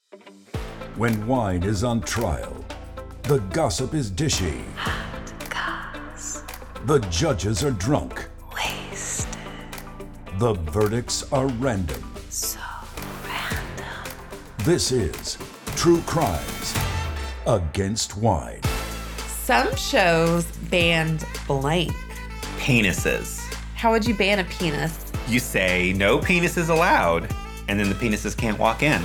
When wine is on trial, the gossip is dishy. The judges are drunk. Wasted. The verdicts are random. So random. This is True Crimes Against Wine. Some shows banned blank. Penises. How would you ban a penis? You say, no penises allowed, and then the penises can't walk in.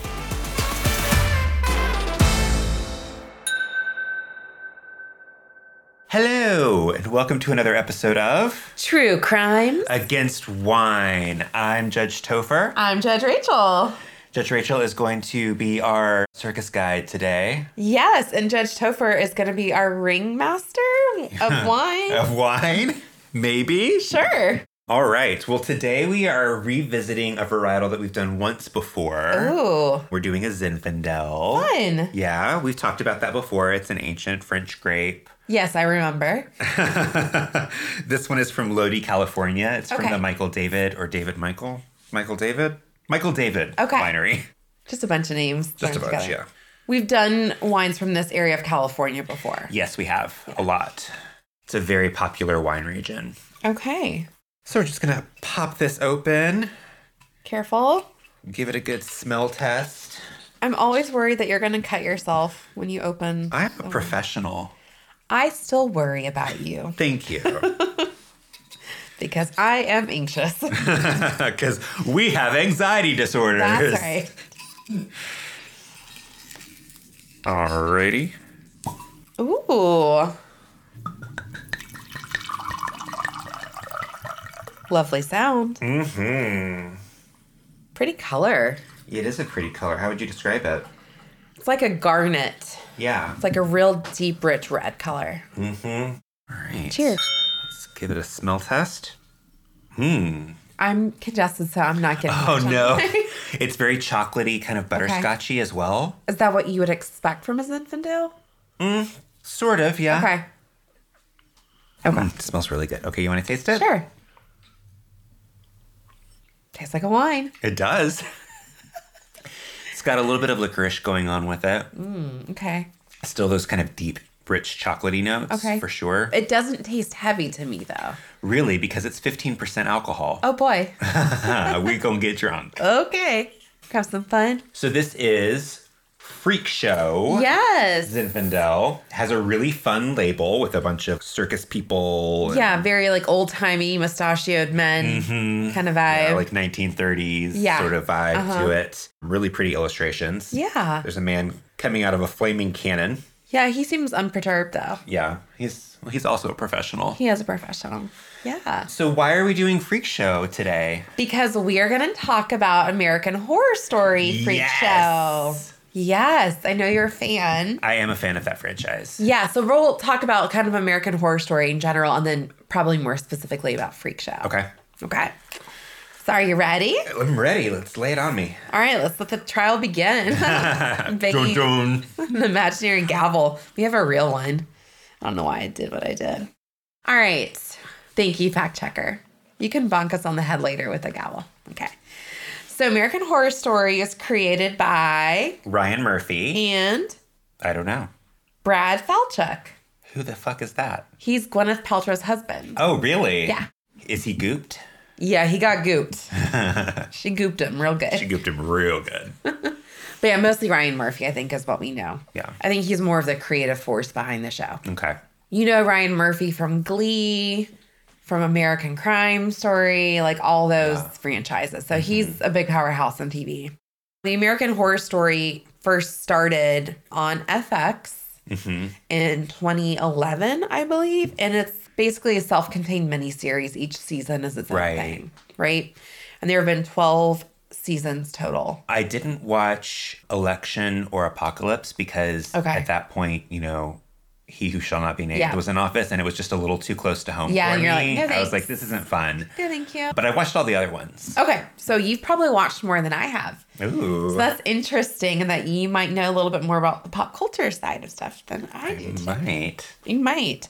Hello, and welcome to another episode of True Crimes Against Wine. I'm Judge Topher. I'm Judge Rachel. Judge Rachel is going to be our circus guide today. Yes, and Judge Topher is going to be our ringmaster of wine. Of wine? Maybe? Sure. All right. Well, today we are revisiting a varietal that we've done once before. Ooh. We're doing a Zinfandel. Fun. Yeah, we've talked about that before. It's an ancient French grape. Yes, I remember. This one is from Lodi, California. It's from Okay. the Michael David Okay. winery. Just a bunch of names. Just a thrown bunch, together. yeah. We've done wines from this area of California before. Yes, we have. A lot. It's a very popular wine region. Okay. So we're just going to pop this open, Careful. give it a good smell test. I'm always worried that you're going to cut yourself when you open. I'm a professional. I still worry about you Thank you. because I am anxious. Because we have anxiety disorders. That's right. Alrighty. Ooh. Lovely sound. Mm-hmm. Pretty color. It is a pretty color. How would you describe it? It's like a garnet. Yeah. It's like a real deep, rich red color. Mm-hmm. All right. Cheers. Let's give it a smell test. I'm congested, so I'm not getting Oh, much on no. it. It's very chocolatey, kind of butterscotchy as well. Is that what you would expect from a Zinfandel? Sort of, yeah. Okay. Okay. It smells really good. Okay, you want to taste it? Sure. Tastes like a wine. It does. It's got a little bit of licorice going on with it. Okay. Still those kind of deep, rich, chocolatey notes, Okay. for sure. It doesn't taste heavy to me, though. Really, because it's 15% alcohol. Oh, boy. We gonna get drunk. Okay. Have some fun. So this is Freak Show. Yes. Zinfandel has a really fun label with a bunch of circus people. Yeah, very like old-timey, mustachioed men kind of vibe. Yeah, like 1930s Yeah. sort of vibe to it. Really pretty illustrations. Yeah. There's a man coming out of a flaming cannon. Yeah, he seems unperturbed, though. Yeah, he's also a professional. He is a professional. Yeah. So why are we doing Freak Show today? Because we are going to talk about American Horror Story Freak Show. Yes, I know you're a fan. I am a fan of that franchise. Yeah, so we'll talk about kind of American Horror Story in general and then probably more specifically about Freak Show. Okay. Okay. So are you ready? I'm ready. Let's lay it on me. All right, let's let the trial begin. Becky, Dun, dun. an imaginary gavel. We have a real one. I don't know why I did what I did. All right. Thank you, fact checker. You can bonk us on the head later with a gavel. Okay. So American Horror Story is created by Ryan Murphy. and I don't know. Brad Falchuk. Who the fuck is that? He's Gwyneth Paltrow's husband. Oh, really? Yeah. Is he gooped? Yeah, he got gooped. She gooped him real good. She gooped him real good. But yeah, mostly Ryan Murphy, I think, is what we know. Yeah. I think he's more of the creative force behind the show. Okay. You know Ryan Murphy from Glee, from American Crime Story, like all those franchises. So he's a big powerhouse on TV. The American Horror Story first started on FX in 2011, I believe. And it's basically a self-contained miniseries. Each season is its own thing, right? And there have been 12 seasons total. I didn't watch Election or Apocalypse because at that point, you know, He Who Shall Not Be Named was in office, and it was just a little too close to home for and me. you're like, no, I was thanks. like, this isn't fun. No, thank you. But I watched all the other ones. Okay, so you've probably watched more than I have. Ooh. So that's interesting, and that you might know a little bit more about the pop culture side of stuff than I do. Too. Might. You might.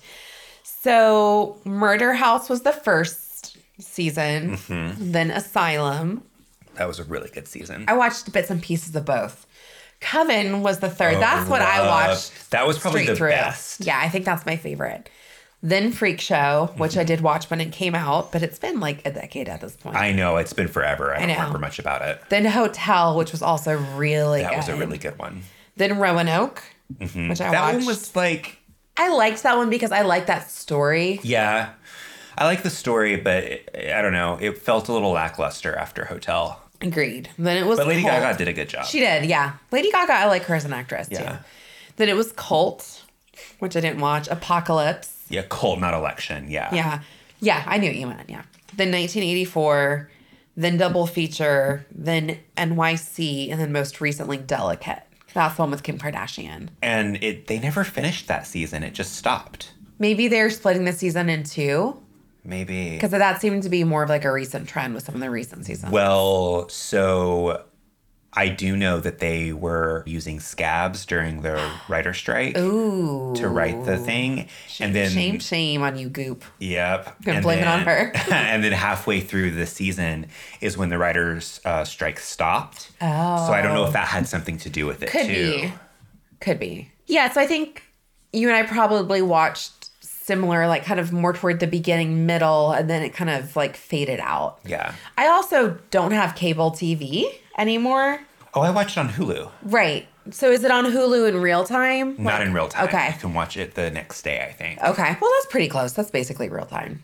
So Murder House was the first season, then Asylum. That was a really good season. I watched bits and pieces of both Coven was the third. That's what I watched. That was probably the through. best. Yeah, I think that's my favorite. Then Freak Show, which I did watch when it came out, but it's been like a decade at this point. I know. It's been forever. I don't remember much about it. Then Hotel, which was also really good. That was a really good one. Then Roanoke, which I watched. That one was like... I liked that one because I liked that story. Yeah. I like the story, but I don't know. It felt a little lackluster after Hotel. Agreed. Then it was But Lady Cult. Gaga did a good job. She did, yeah. Lady Gaga, I like her as an actress, too. Yeah. Then it was Cult, which I didn't watch. Apocalypse. Yeah, Cult, not Election. Yeah. Yeah. Yeah, I knew what you meant, yeah. Then 1984, then Double Feature, then NYC, and then most recently Delicate. That's the one with Kim Kardashian. And they never finished that season. It just stopped. Maybe they're splitting the season in two. Maybe. Because that seemed to be more of like a recent trend with some of the recent seasons. Well, so I do know that they were using scabs during the writer strike to write the thing. Shame, and then shame on you, Goop. Yep. Gonna blame it on her. And then halfway through the season is when the writers' strike stopped. Oh. So I don't know if that had something to do with it, Could be. Yeah, so I think you and I probably watched similar, like kind of more toward the beginning, middle, and then it kind of like faded out. Yeah. I also don't have cable TV anymore. Oh, I watched it on Hulu. Right. So is it on Hulu in real time? Not in real time. Okay. You can watch it the next day, I think. Okay. Well, that's pretty close. That's basically real time.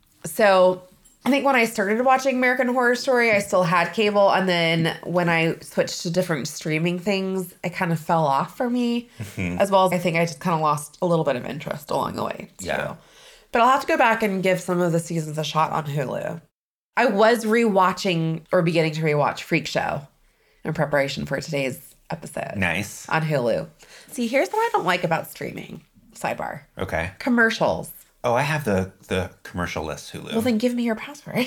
So I think when I started watching American Horror Story, I still had cable. And then when I switched to different streaming things, it kind of fell off for me. As well as I think I just kind of lost a little bit of interest along the way, too. Yeah. But I'll have to go back and give some of the seasons a shot on Hulu. I was rewatching or beginning to rewatch Freak Show in preparation for today's episode. Nice. On Hulu. See, here's what I don't like about streaming. Sidebar. Okay. Commercials. Oh, I have the commercial list Hulu. Well, then give me your password.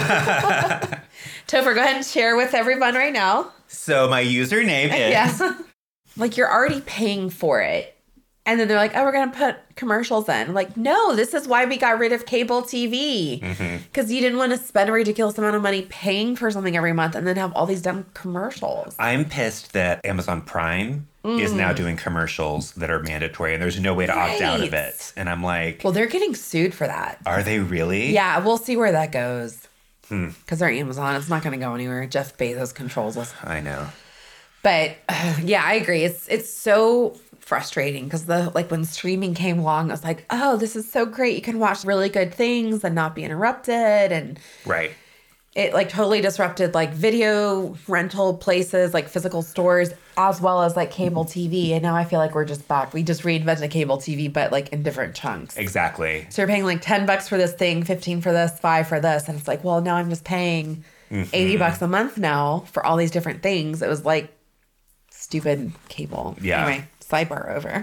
Topher, go ahead and share with everyone right now. So my username is... Yeah. Like, you're already paying for it. And then they're like, oh, we're going to put commercials in. I'm like, no, this is why we got rid of cable TV. Because you didn't want to spend a ridiculous amount of money paying for something every month and then have all these dumb commercials. I'm pissed that Amazon Prime is now doing commercials that are mandatory and there's no way to opt out of it. And I'm like... Well, they're getting sued for that. Are they really? Yeah, we'll see where that goes. Because they're Amazon. It's not going to go anywhere. Jeff Bezos controls us. I know. But yeah, I agree. It's so frustrating because when streaming came along, I was like, oh, this is so great. You can watch really good things and not be interrupted. And right. It like totally disrupted like video rental places, like physical stores, as well as like cable TV. And now I feel like we're just back. We just reinvented cable TV, but like in different chunks. Exactly. So you're paying like $10 for this thing, 15 for this, 5 for this. And it's like, well, now I'm just paying $80 a month now for all these different things. It was like stupid cable. Yeah. Anyway, sidebar over.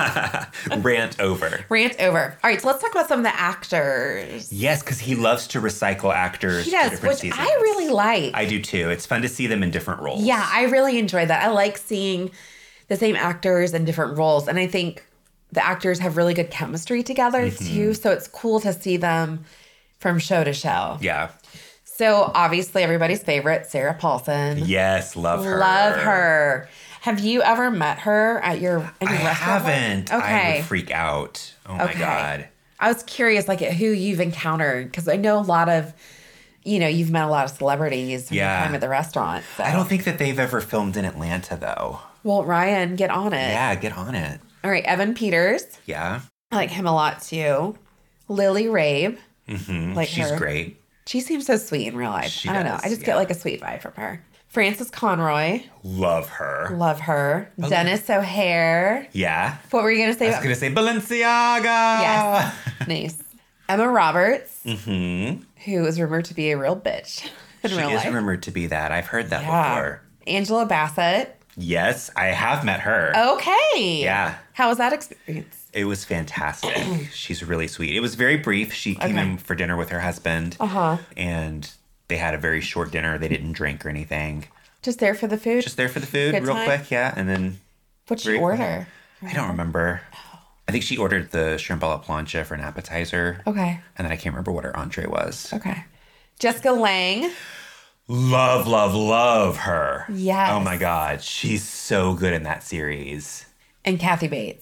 Rant over. Rant over. All right, so let's talk about some of the actors. Yes, because he loves to recycle actors he does, to different which seasons. I really like. I do too. It's fun to see them in different roles. Yeah, I really enjoy that. I like seeing the same actors in different roles. And I think the actors have really good chemistry together too. So it's cool to see them from show to show. Yeah. So obviously everybody's favorite, Sarah Paulson. Yes, love her. Love her. Have you ever met her at your restaurant? I haven't. Okay. I would freak out. Oh my God. I was curious like who you've encountered because I know a lot of, you've met a lot of celebrities from your time at the restaurant. So. I don't think that they've ever filmed in Atlanta though. Well, Ryan, get on it. Yeah, get on it. All right, Evan Peters. Yeah. I like him a lot too. Lily Rabe. Like She's her. great. She seems so sweet in real life. I don't know. I just get like a sweet vibe from her. Frances Conroy. Love her. Love her. Dennis O'Hare. Yeah. What were you going to say? I was going to say Balenciaga. Yes. Nice. Emma Roberts. Who is rumored to be a real bitch in real life. She is rumored to be that. I've heard that before. Angela Bassett. Yes, I have met her. Okay. Yeah. How was that experience? It was fantastic. She's really sweet. It was very brief. She came in for dinner with her husband. And they had a very short dinner. They didn't drink or anything. Just there for the food? Just there for the food, Good real time? quick, yeah. And then... What'd she order? I don't remember. I think she ordered the shrimp a la plancha for an appetizer. Okay. And then I can't remember what her entree was. Okay. Jessica Lange. Love her. Yes. Oh my God. She's so good in that series. And Kathy Bates.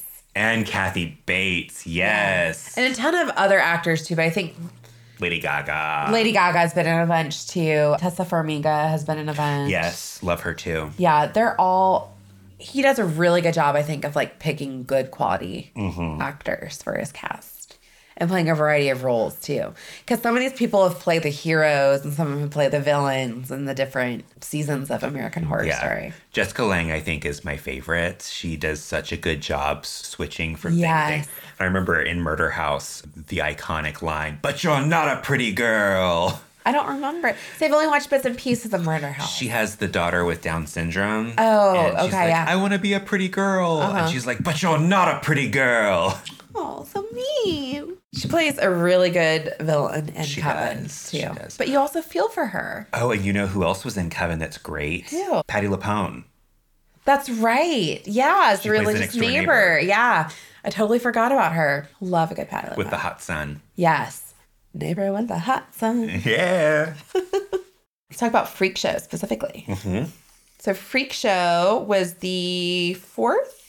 Yes. Yeah. And a ton of other actors too, but I think Lady Gaga. Lady Gaga's been in a bunch too. Tessa Farmiga has been in a bunch. Yes, love her too. Yeah, they're all... He does a really good job, I think, of like picking good quality actors for his cast. And playing a variety of roles too. Because some of these people have played the heroes and some of them have played the villains in the different seasons of American Horror Story. Jessica Lange, I think, is my favorite. She does such a good job switching from Yes. thing to thing. I remember in Murder House, the iconic line, "But you're not a pretty girl." I don't remember it. So I've only watched bits and pieces of Murder House. She has the daughter with Down syndrome. Oh, and she's okay, like, yeah. I want to be a pretty girl. And she's like, but you're not a pretty girl. Oh, so mean. She plays a really good villain in Coven, does. too. She does. But you also feel for her. Oh, and you know who else was in Coven that's great? Who? Patti LuPone. That's right. Yeah, it's She the plays the religious next-door neighbor. neighbor. Yeah. I totally forgot about her. Love a good Patti LuPone. With the hot sun. Yes. Neighbor with the hot sun. Yeah. Let's talk about Freak Show specifically. So Freak Show was the fourth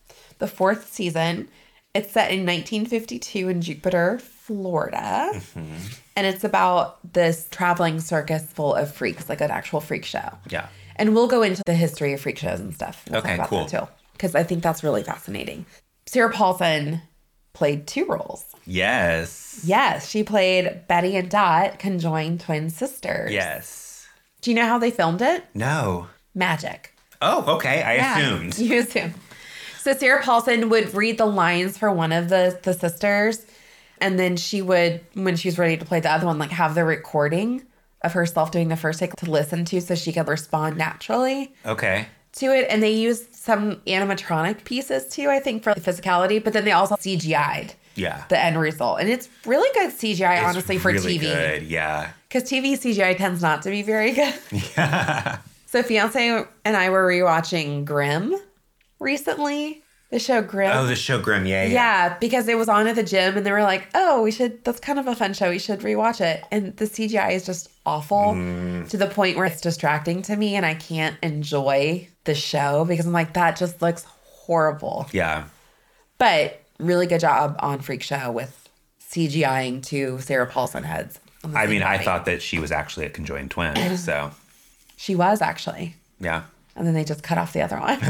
season. It's set in 1952 in Jupiter, Florida. And it's about this traveling circus full of freaks, like an actual freak show. Yeah. And we'll go into the history of freak shows and stuff. We'll Okay, talk about cool. that too, because I think that's really fascinating. Sarah Paulson played two roles. Yes. Yes, she played Betty and Dot, conjoined twin sisters. Yes. Do you know how they filmed it? No. Magic. Oh, okay. I assumed. You assume. So Sarah Paulson would read the lines for one of the sisters, and then she would, when she was ready to play the other one, like have the recording of herself doing the first take to listen to so she could respond naturally Okay. to it. And they used some animatronic pieces too, I think, for the physicality, but then they also CGI'd Yeah. the end result. And it's really good CGI, It's honestly, for really TV. good. Yeah. Because TV CGI tends not to be very good. Yeah. So Fiance and I were rewatching Grimm recently. The show Grimm. Oh, the show Grimm. Yeah. Yeah, because it was on at the gym and they were like, oh, that's kind of a fun show. We should rewatch it. And the CGI is just awful to the point where it's distracting to me and I can't enjoy the show because I'm like, that just looks horrible. Yeah. But really good job on Freak Show with CGIing two Sarah Paulson heads. I mean, I thought that she was actually a conjoined twin. So, She was actually. yeah. And then they just cut off the other one.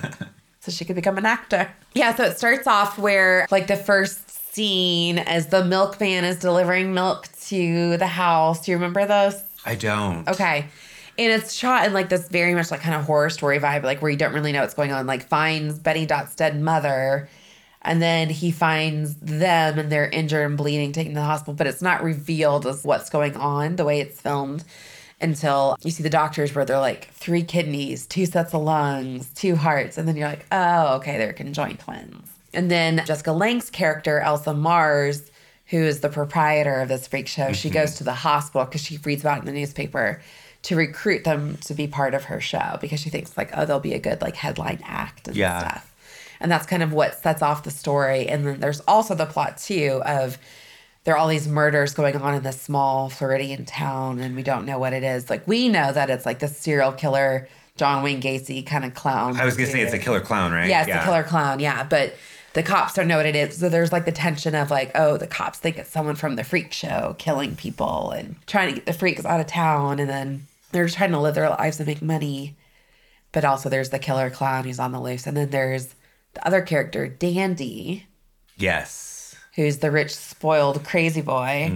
So she could become an actor. Yeah, so it starts off where, like, the first scene as the milkman is delivering milk to the house. Do you remember those? I don't. Okay. And it's shot in, like, this very much, like, kind of horror story vibe, like, where you don't really know what's going on. Like, finds Betty Dot's dead mother, and then he finds them, and they're injured and bleeding, taken to the hospital. But it's not revealed as what's going on, the way it's filmed, until you see the doctors where they're like 3 kidneys, 2 sets of lungs, 2 hearts. And then you're like, oh, okay, they're conjoined twins. And then Jessica Lange's character, Elsa Mars, who is the proprietor of this freak show, she goes to the hospital because she reads about it in the newspaper to recruit them to be part of her show because she thinks like, oh, they'll be a good like headline act and stuff. And that's kind of what sets off the story. And then there's also the plot too of there are all these murders going on in this small Floridian town and we don't know what it is. Like we know that it's like the serial killer, John Wayne Gacy kind of clown. I was going to say it's a killer clown, right? Yeah, it's a killer clown. Yeah. But the cops don't know what it is. So there's like the tension of like, oh, the cops think it's someone from the freak show killing people and trying to get the freaks out of town. And then they're just trying to live their lives and make money. But also there's the killer clown who's on the loose. And then there's the other character, Dandy. Yes. Who's the rich, spoiled, crazy boy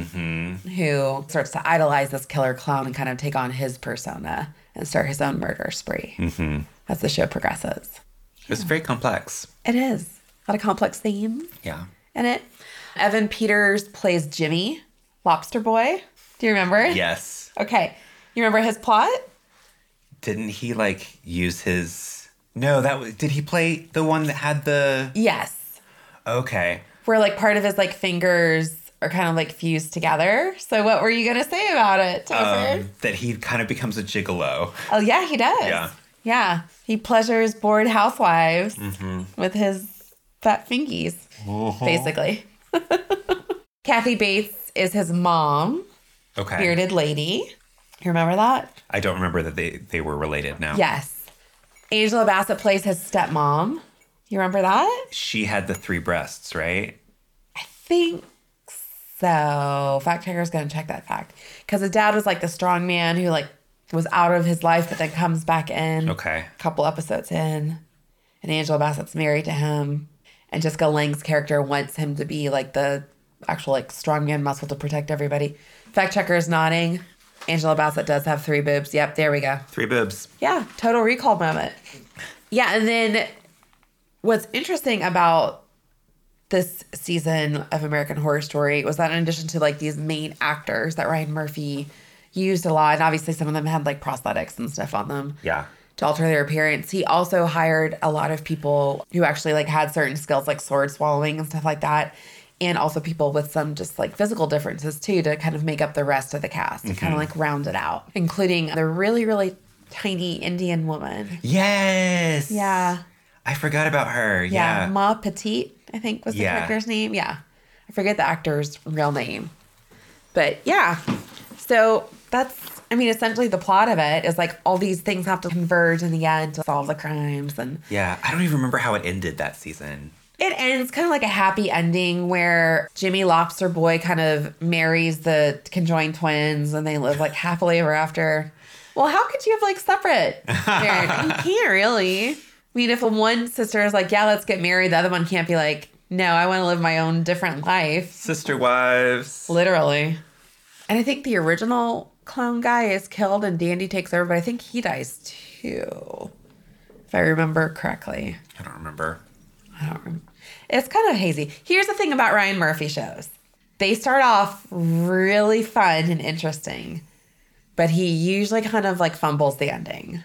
who starts to idolize this killer clown and kind of take on his persona and start his own murder spree as the show progresses. It's very complex. It is. A lot of complex themes in it. Evan Peters plays Jimmy, Lobster Boy. Do you remember? Yes. Okay. You remember his plot? Didn't he like use his... No, did he play the one that had the... Yes. Okay. Where like part of his like fingers are kind of like fused together. So what were you going to say about it, Topher? That he kind of becomes a gigolo. Oh, yeah, he does. Yeah. Yeah. He pleasures bored housewives with his fat fingies, basically. Kathy Bates is his mom. Okay. Bearded lady. You remember that? I don't remember that they were related now. Yes. Angela Bassett plays his stepmom. You remember that? She had the 3 breasts, right? I think so. Fact checker's going to check that fact. Because his dad was like the strong man who like was out of his life, but then comes back in. Okay. A couple episodes in. And Angela Bassett's married to him. And Jessica Lange's character wants him to be like the actual like strongman muscle to protect everybody. Fact checker is nodding. Angela Bassett does have 3 boobs. Yep, there we go. 3 boobs. Yeah, total recall moment. Yeah, and then what's interesting about this season of American Horror Story was that in addition to like these main actors that Ryan Murphy used a lot, and obviously some of them had like prosthetics and stuff on them. Yeah. To alter their appearance. He also hired a lot of people who actually like had certain skills like sword swallowing and stuff like that. And also people with some just like physical differences too to kind of make up the rest of the cast to kind of like round it out, including the really, really tiny Indian woman. Yes. Yeah. I forgot about her. Yeah. Ma Petite, I think was the character's name. Yeah. I forget the actor's real name. But yeah. So that's, I mean, essentially the plot of it is like all these things have to converge in the end to solve the crimes. And yeah, I don't even remember how it ended that season. It ends kind of like a happy ending where Jimmy Lobster Boy kind of marries the conjoined twins and they live like happily ever after. Well, how could you have like separate marriage? You can't really. I mean, if one sister is like, yeah, let's get married, the other one can't be like, no, I want to live my own different life. Sister wives. Literally. And I think the original clown guy is killed and Dandy takes over, but I think he dies too, if I remember correctly. I don't remember. It's kind of hazy. Here's the thing about Ryan Murphy shows. They start off really fun and interesting, but he usually kind of like fumbles the ending.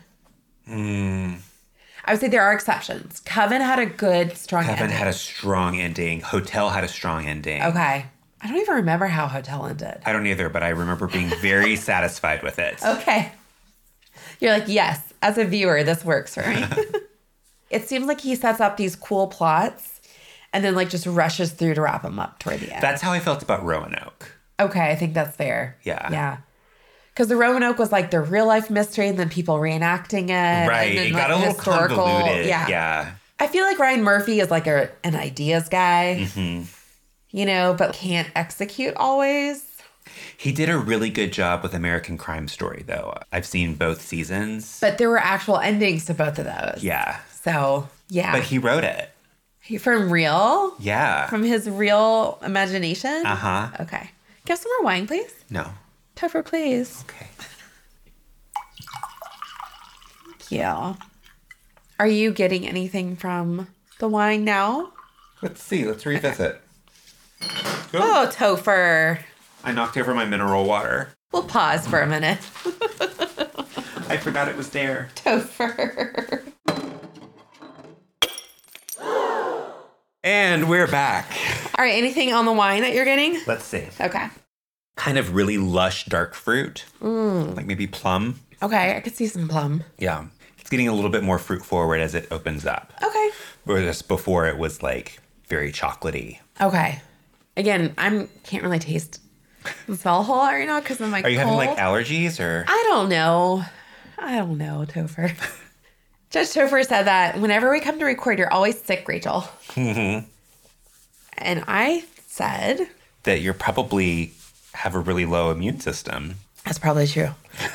I would say there are exceptions. Coven had a good, strong ending. Coven had a strong ending. Hotel had a strong ending. Okay. I don't even remember how Hotel ended. I don't either, but I remember being very satisfied with it. Okay. You're like, yes, as a viewer, this works for me. It seems like he sets up these cool plots and then like just rushes through to wrap them up toward the end. That's how I felt about Roanoke. Okay, I think that's fair. Yeah. Yeah. Because the Roanoke was like the real life mystery and then people reenacting it. Right. And then, it like, got a little convoluted. Yeah. I feel like Ryan Murphy is like an ideas guy, you know, but can't execute always. He did a really good job with American Crime Story, though. I've seen both seasons. But there were actual endings to both of those. Yeah. So, yeah. But he wrote it. From real? Yeah. From his real imagination? Uh-huh. Okay. Give some more wine, please. No. Topher, please. Okay. Thank you. Are you getting anything from the wine now? Let's see. Let's revisit. Oh, Topher. I knocked over my mineral water. We'll pause for a minute. I forgot it was there. Topher. And we're back. All right, anything on the wine that you're getting? Let's see. Okay. Kind of really lush dark fruit. Like maybe plum. Okay, I could see some plum. Yeah. It's getting a little bit more fruit forward as it opens up. Okay. Whereas before it was like very chocolatey. Okay. Again, can't really taste and smell a whole lot right now because of my Are you cold. having like allergies or? I don't know, Topher. Judge Topher said that whenever we come to record, you're always sick, Rachel. And I said that you're probably have a really low immune system. That's probably true.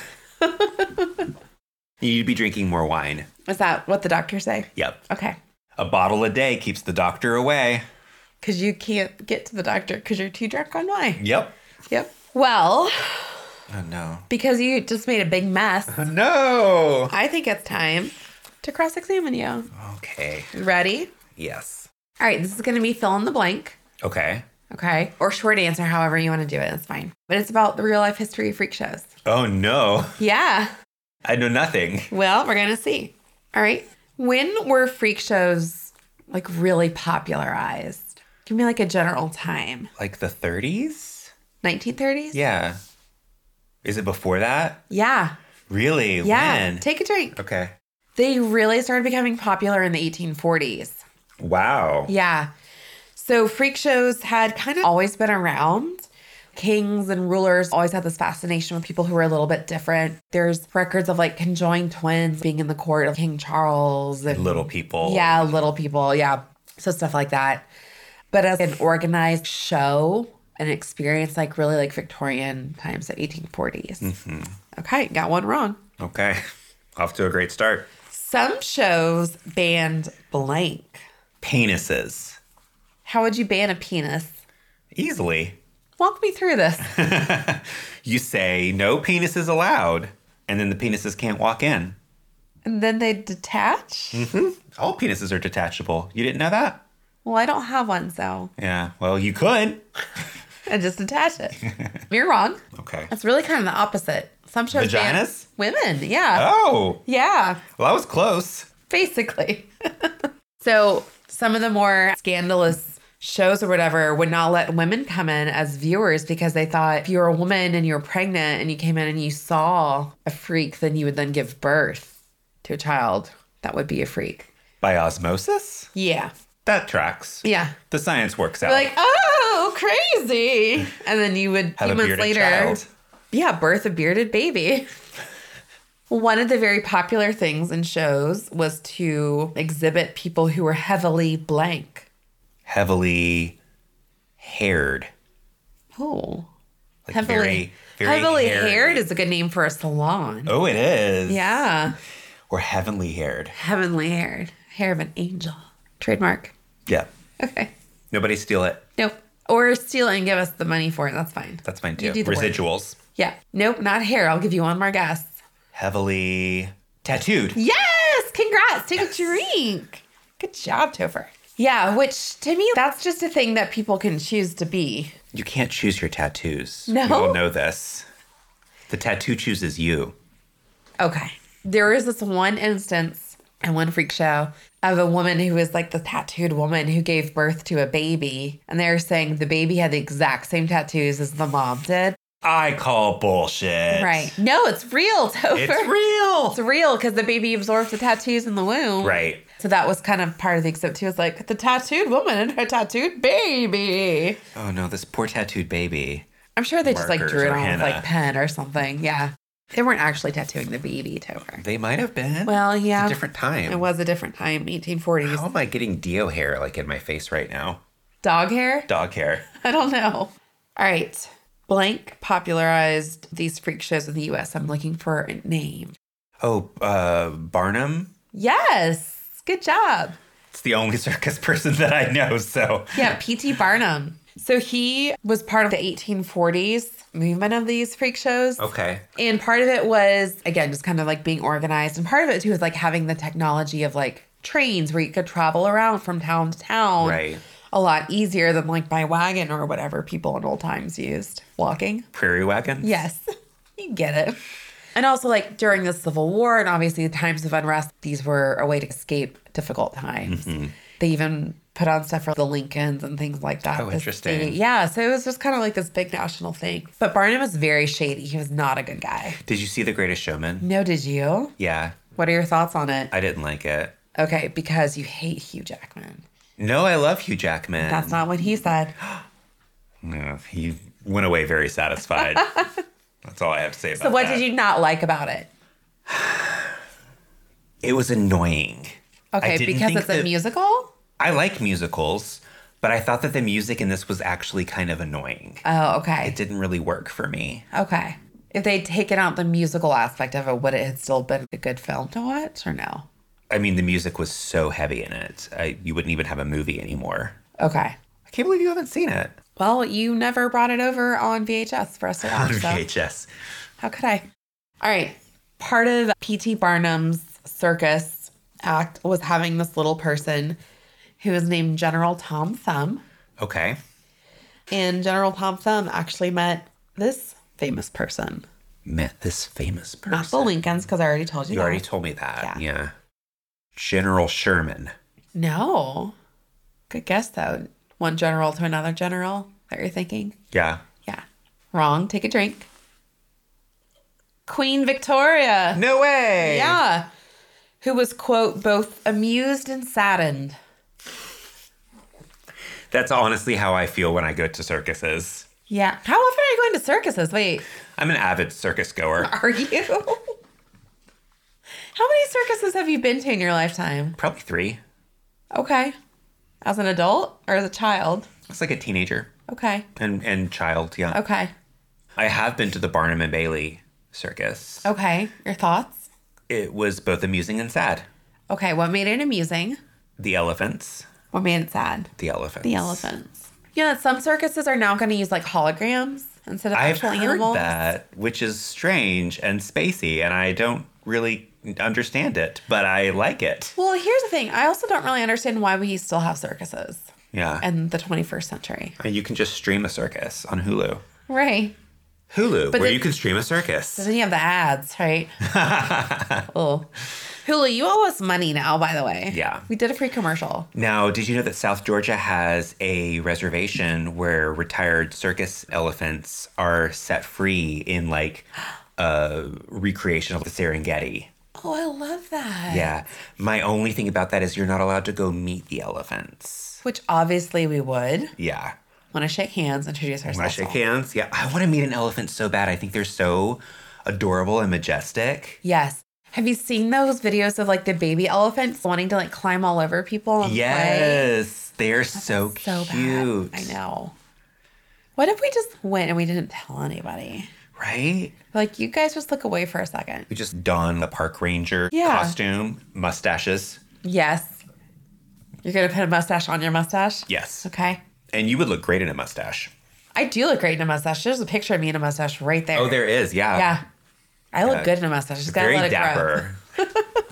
You'd be drinking more wine. Is that what the doctors say? Yep. Okay. A bottle a day keeps the doctor away. Because you can't get to the doctor because you're too drunk on wine. Yep. Well. Oh, no. Because you just made a big mess. Oh, no. I think it's time to cross-examine you. Okay. Ready? Yes. All right. This is going to be fill in the blank. Okay. Okay. Or short answer, however you want to do it. That's fine. But it's about the real life history of freak shows. Oh, no. Yeah. I know nothing. Well, we're going to see. All right. When were freak shows like really popularized? Give me like a general time. Like the 30s? 1930s? Yeah. Is it before that? Yeah. Really? Yeah. When? Take a drink. Okay. They really started becoming popular in the 1840s. Wow. Yeah. So freak shows had kind of always been around. Kings and rulers always had this fascination with people who were a little bit different. There's records of like conjoined twins being in the court of King Charles. And little people. Yeah, little people. Yeah. So stuff like that. But as an organized show, an experience like really like Victorian times, the 1840s. Mm-hmm. Okay, got one wrong. Okay. Off to a great start. Some shows banned blank. Penises. How would you ban a penis? Easily. Walk me through this. You say, no penises allowed, and then the penises can't walk in. And then they detach? Mm-hmm. All penises are detachable. You didn't know that? Well, I don't have one, so. Yeah, well, you could. And just attach it. You're wrong. Okay. It's really kind of the opposite. Some shows Vaginas? ban women, yeah. Oh. Yeah. Well, I was close. Basically. So some of the more scandalous shows or whatever would not let women come in as viewers because they thought if you were a woman and you were pregnant and you came in and you saw a freak, then you would then give birth to a child. That would be a freak. By osmosis? Yeah. That tracks. Yeah. The science works out. You're like, oh, crazy. And then you would, have few a months bearded later, child. Yeah, birth a bearded baby. One of the very popular things in shows was to exhibit people who were heavily blank. Heavily haired. Oh. Like heavily haired is a good name for a salon. Oh, it is. Yeah. Or heavenly haired. Heavenly haired. Hair of an angel. Trademark. Yeah. Okay. Nobody steal it. Nope. Or steal it and give us the money for it. That's fine. That's fine too. You do the work. Residuals. Yeah. Nope, not hair. I'll give you one more guess. Heavily tattooed. Yes! Congrats. Take a drink. Good job, Topher. Yeah, which to me, that's just a thing that people can choose to be. You can't choose your tattoos. No? You all know this. The tattoo chooses you. Okay. There is this one instance in one freak show of a woman who was like the tattooed woman who gave birth to a baby. And they were saying the baby had the exact same tattoos as the mom did. I call bullshit. Right. No, it's real, Topher. It's real. It's real because the baby absorbs the tattoos in the womb. Right. So that was kind of part of the exhibit too. It was like the tattooed woman and her tattooed baby. Oh no, this poor tattooed baby. I'm sure they just like Markers drew it or on with henna. like pen or something. Yeah. They weren't actually tattooing the baby, Topher. They might have been. Well, yeah. It's a different time. It was a different time, 1840s. How am I getting Dio hair like in my face right now? Dog hair? Dog hair. I don't know. All right. Blank popularized these freak shows in the U.S. I'm looking for a name. Oh, Barnum? Yes. Good job. It's the only circus person that I know, so. Yeah, P.T. Barnum. So he was part of the 1840s movement of these freak shows. Okay. And part of it was, again, just kind of like being organized. And part of it, too, was like having the technology of like trains where you could travel around from town to town. Right. A lot easier than like by wagon or whatever people in old times used. Walking. Prairie wagon? Yes. You get it. And also like during the Civil War and obviously the times of unrest, these were a way to escape difficult times. Mm-hmm. They even put on stuff for the Lincolns and things like that. Oh, interesting. Yeah, so it was just kind of like this big national thing. But Barnum was very shady. He was not a good guy. Did you see The Greatest Showman? No, did you? Yeah. What are your thoughts on it? I didn't like it. Okay, because you hate Hugh Jackman. No, I love Hugh Jackman. That's not what he said. No, he went away very satisfied. That's all I have to say about that. So what did you not like about it? It was annoying. Okay, because it's a musical? I like musicals, but I thought that the music in this was actually kind of annoying. Oh, okay. It didn't really work for me. Okay. If they'd taken out the musical aspect of it, would it have still been a good film to watch or no? I mean, the music was so heavy in it. You wouldn't even have a movie anymore. Okay. I can't believe you haven't seen it. Well, you never brought it over on VHS for us to watch. On VHS. How could I? All right. Part of P.T. Barnum's circus act was having this little person who was named General Tom Thumb. Okay. And General Tom Thumb actually met this famous person. Met this famous person? Not the Lincolns, because I already told you You that. already told me that. Yeah. General Sherman. No. Good guess, though. One general to another general that you're thinking? Yeah. Yeah. Wrong. Take a drink. Queen Victoria. No way. Yeah. Who was, quote, both amused and saddened. That's honestly how I feel when I go to circuses. Yeah. How often are you going to circuses? Wait. I'm an avid circus goer. Are you? How many circuses have you been to in your lifetime? Probably 3. Okay. As an adult or as a child? It's like a teenager. Okay. And child, yeah. Okay. I have been to the Barnum and Bailey circus. Okay. Your thoughts? It was both amusing and sad. Okay. What made it amusing? The elephants. What made it sad? The elephants. The elephants. Yeah, some circuses are now going to use like holograms instead of actual animals. I've heard that, which is strange and spacey, and I don't really understand it, but I like it. Well, here's the thing. I also don't really understand why we still have circuses. Yeah. In the 21st century. And you can just stream a circus on Hulu. Right. Hulu, but where you can stream a circus. So then you have the ads, right? Oh. Hulu, you owe us money now, by the way. Yeah. We did a free commercial. Now, did you know that South Georgia has a reservation where retired circus elephants are set free in like a recreation of the Serengeti? Oh, I love that. Yeah. My only thing about that is you're not allowed to go meet the elephants. Which obviously we would. Yeah. Want to shake hands, introduce ourselves. Want to shake hands? Yeah. I want to meet an elephant so bad. I think they're so adorable and majestic. Yes. Have you seen those videos of like the baby elephants wanting to like climb all over people? And yes. They're so cute. Bad. I know. What if we just went and we didn't tell anybody? Right? Like, you guys just look away for a second. We just don the park ranger costume, mustaches. Yes. You're going to put a mustache on your mustache? Yes. Okay. And you would look great in a mustache. I do look great in a mustache. There's a picture of me in a mustache right there. Oh, there is. Yeah. Yeah. I look good in a mustache. Just gotta let it dapper. grow.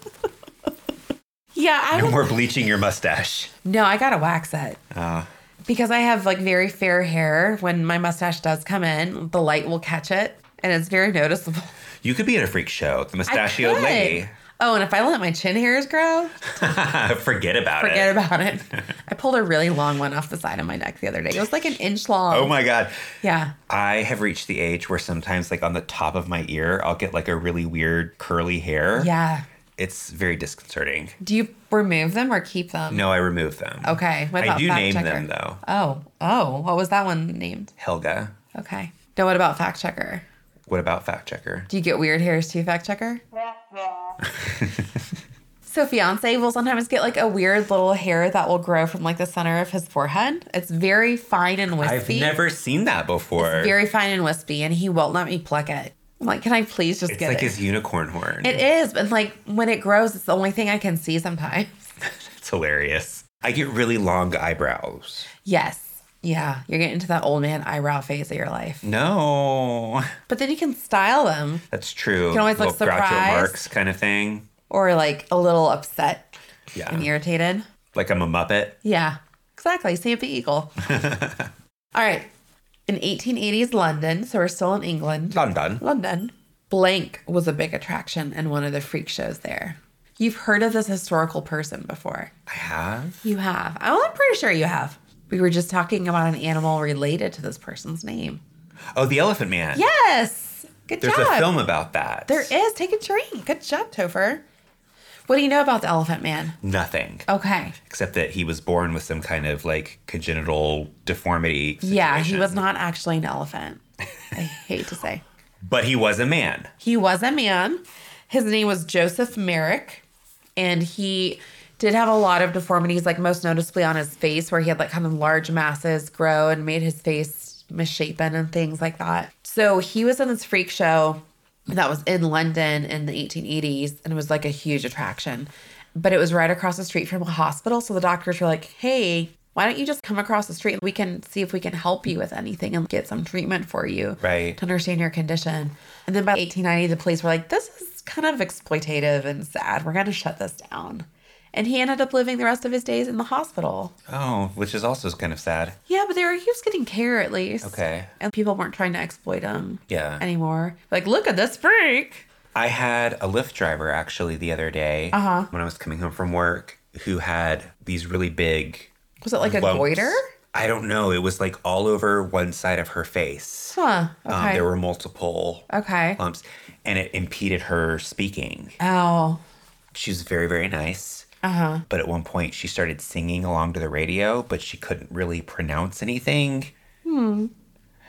Yeah. No more bleaching your mustache. No, I gotta wax it. Because I have like very fair hair. When my mustache does come in, the light will catch it. And it's very noticeable. You could be at a freak show. The mustachioed lady. Oh, and if I let my chin hairs grow, forget about it. I pulled a really long one off the side of my neck the other day. It was like an inch long. Oh my God. Yeah. I have reached the age where sometimes like on the top of my ear, I'll get like a really weird curly hair. Yeah. It's very disconcerting. Do you remove them or keep them? No, I remove them. Okay. What about I do fact name checker? them though. Oh. What was that one named? Helga. Okay. Now what about fact checker? What about fact checker? Do you get weird hairs too, fact checker? So fiance will sometimes get like a weird little hair that will grow from like the center of his forehead. It's very fine and wispy. I've never seen that before. It's very fine and wispy, and he won't let me pluck it. I'm like, can I please just get it? It's like his unicorn horn. It is, but like when it grows, it's the only thing I can see sometimes. It's hilarious. I get really long eyebrows. Yes. Yeah. You're getting into that old man eyebrow phase of your life. No. But then you can style them. That's true. You can always look surprised. Groucho Marx kind of thing. Or like a little upset and irritated. Like I'm a Muppet. Yeah. Exactly. Save the eagle. All right. In 1880s London, so we're still in England. London. Blank was a big attraction and one of the freak shows there. You've heard of this historical person before. I have? You have. I'm pretty sure you have. We were just talking about an animal related to this person's name. Oh, the Elephant Man. Yes. Good job. There's a film about that. There is. Take a drink. Good job, Topher. What do you know about the Elephant Man? Nothing. Okay. Except that he was born with some kind of like congenital deformity situation. Yeah, he was not actually an elephant. I hate to say. But he was a man. He was a man. His name was Joseph Merrick. And he did have a lot of deformities, like most noticeably on his face, where he had like kind of large masses grow and made his face misshapen and things like that. So he was in this freak show that was in London in the 1880s, and it was like a huge attraction. But it was right across the street from a hospital. So the doctors were like, hey, why don't you just come across the street and we can see if we can help you with anything and get some treatment for you to understand your condition. And then by 1890, the police were like, this is kind of exploitative and sad. We're going to shut this down. And he ended up living the rest of his days in the hospital. Oh, which is also kind of sad. Yeah, but he was getting care at least. Okay. And people weren't trying to exploit him anymore. Like, look at this freak. I had a Lyft driver actually the other day when I was coming home from work who had these really big Was it like lumps. A goiter? I don't know. It was like all over one side of her face. Huh. Okay. There were multiple lumps, and it impeded her speaking. Oh. She was very, very nice. But at one point, she started singing along to the radio, but she couldn't really pronounce anything.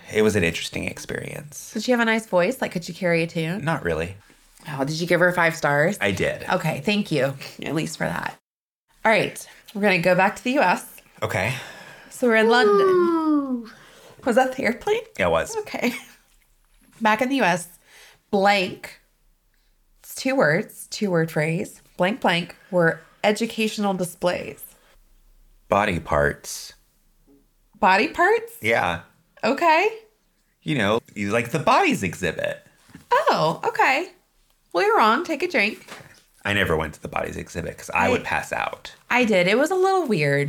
It was an interesting experience. Did she have a nice voice? Like, could she carry a tune? Not really. Oh, did you give her 5 stars? I did. Okay, thank you, at least for that. All right, we're going to go back to the U.S. Okay. So we're in London. Was that the airplane? Yeah, it was. Okay. Back in the U.S., blank, it's 2 words, 2-word phrase, blank, blank, were educational displays. Body parts. Body parts? Yeah. Okay. You know, you like the bodies exhibit. Oh, okay. Well, you're wrong. Take a drink. I never went to the bodies exhibit because I would pass out. I did. It was a little weird.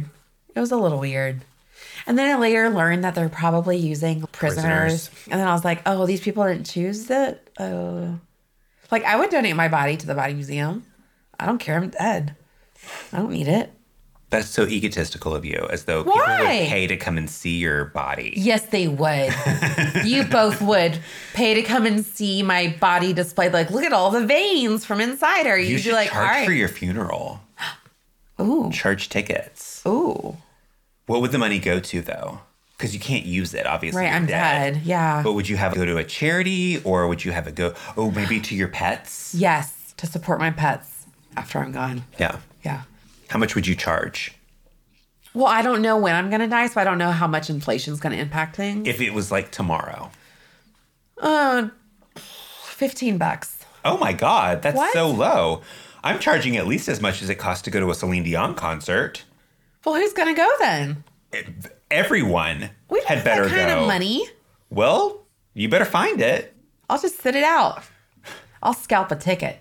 And then I later learned that they're probably using prisoners. And then I was like, oh, these people didn't choose it? Oh. Like, I would donate my body to the body museum. I don't care. I'm dead. I don't need it. That's so egotistical of you, as though people would pay to come and see your body. Yes, they would. You both would pay to come and see my body displayed. Like, look at all the veins from inside her. You You'd should be like, charge all right. for your funeral. Ooh. Charge tickets. Ooh. What would the money go to, though? Because you can't use it, obviously. Right, you're I'm dead. Yeah. But would you have it go to a charity, or would you have it go, maybe to your pets? Yes, to support my pets after I'm gone. Yeah. Yeah. How much would you charge? Well, I don't know when I'm going to die, so I don't know how much inflation's going to impact things. If it was like tomorrow. $15. Oh my God, that's What? so low. I'm charging at least as much as it costs to go to a Celine Dion concert. Well, who's going to go then? Everyone We don't had have better that kind go. of money. Well, you better find it. I'll just sit it out. I'll scalp a ticket.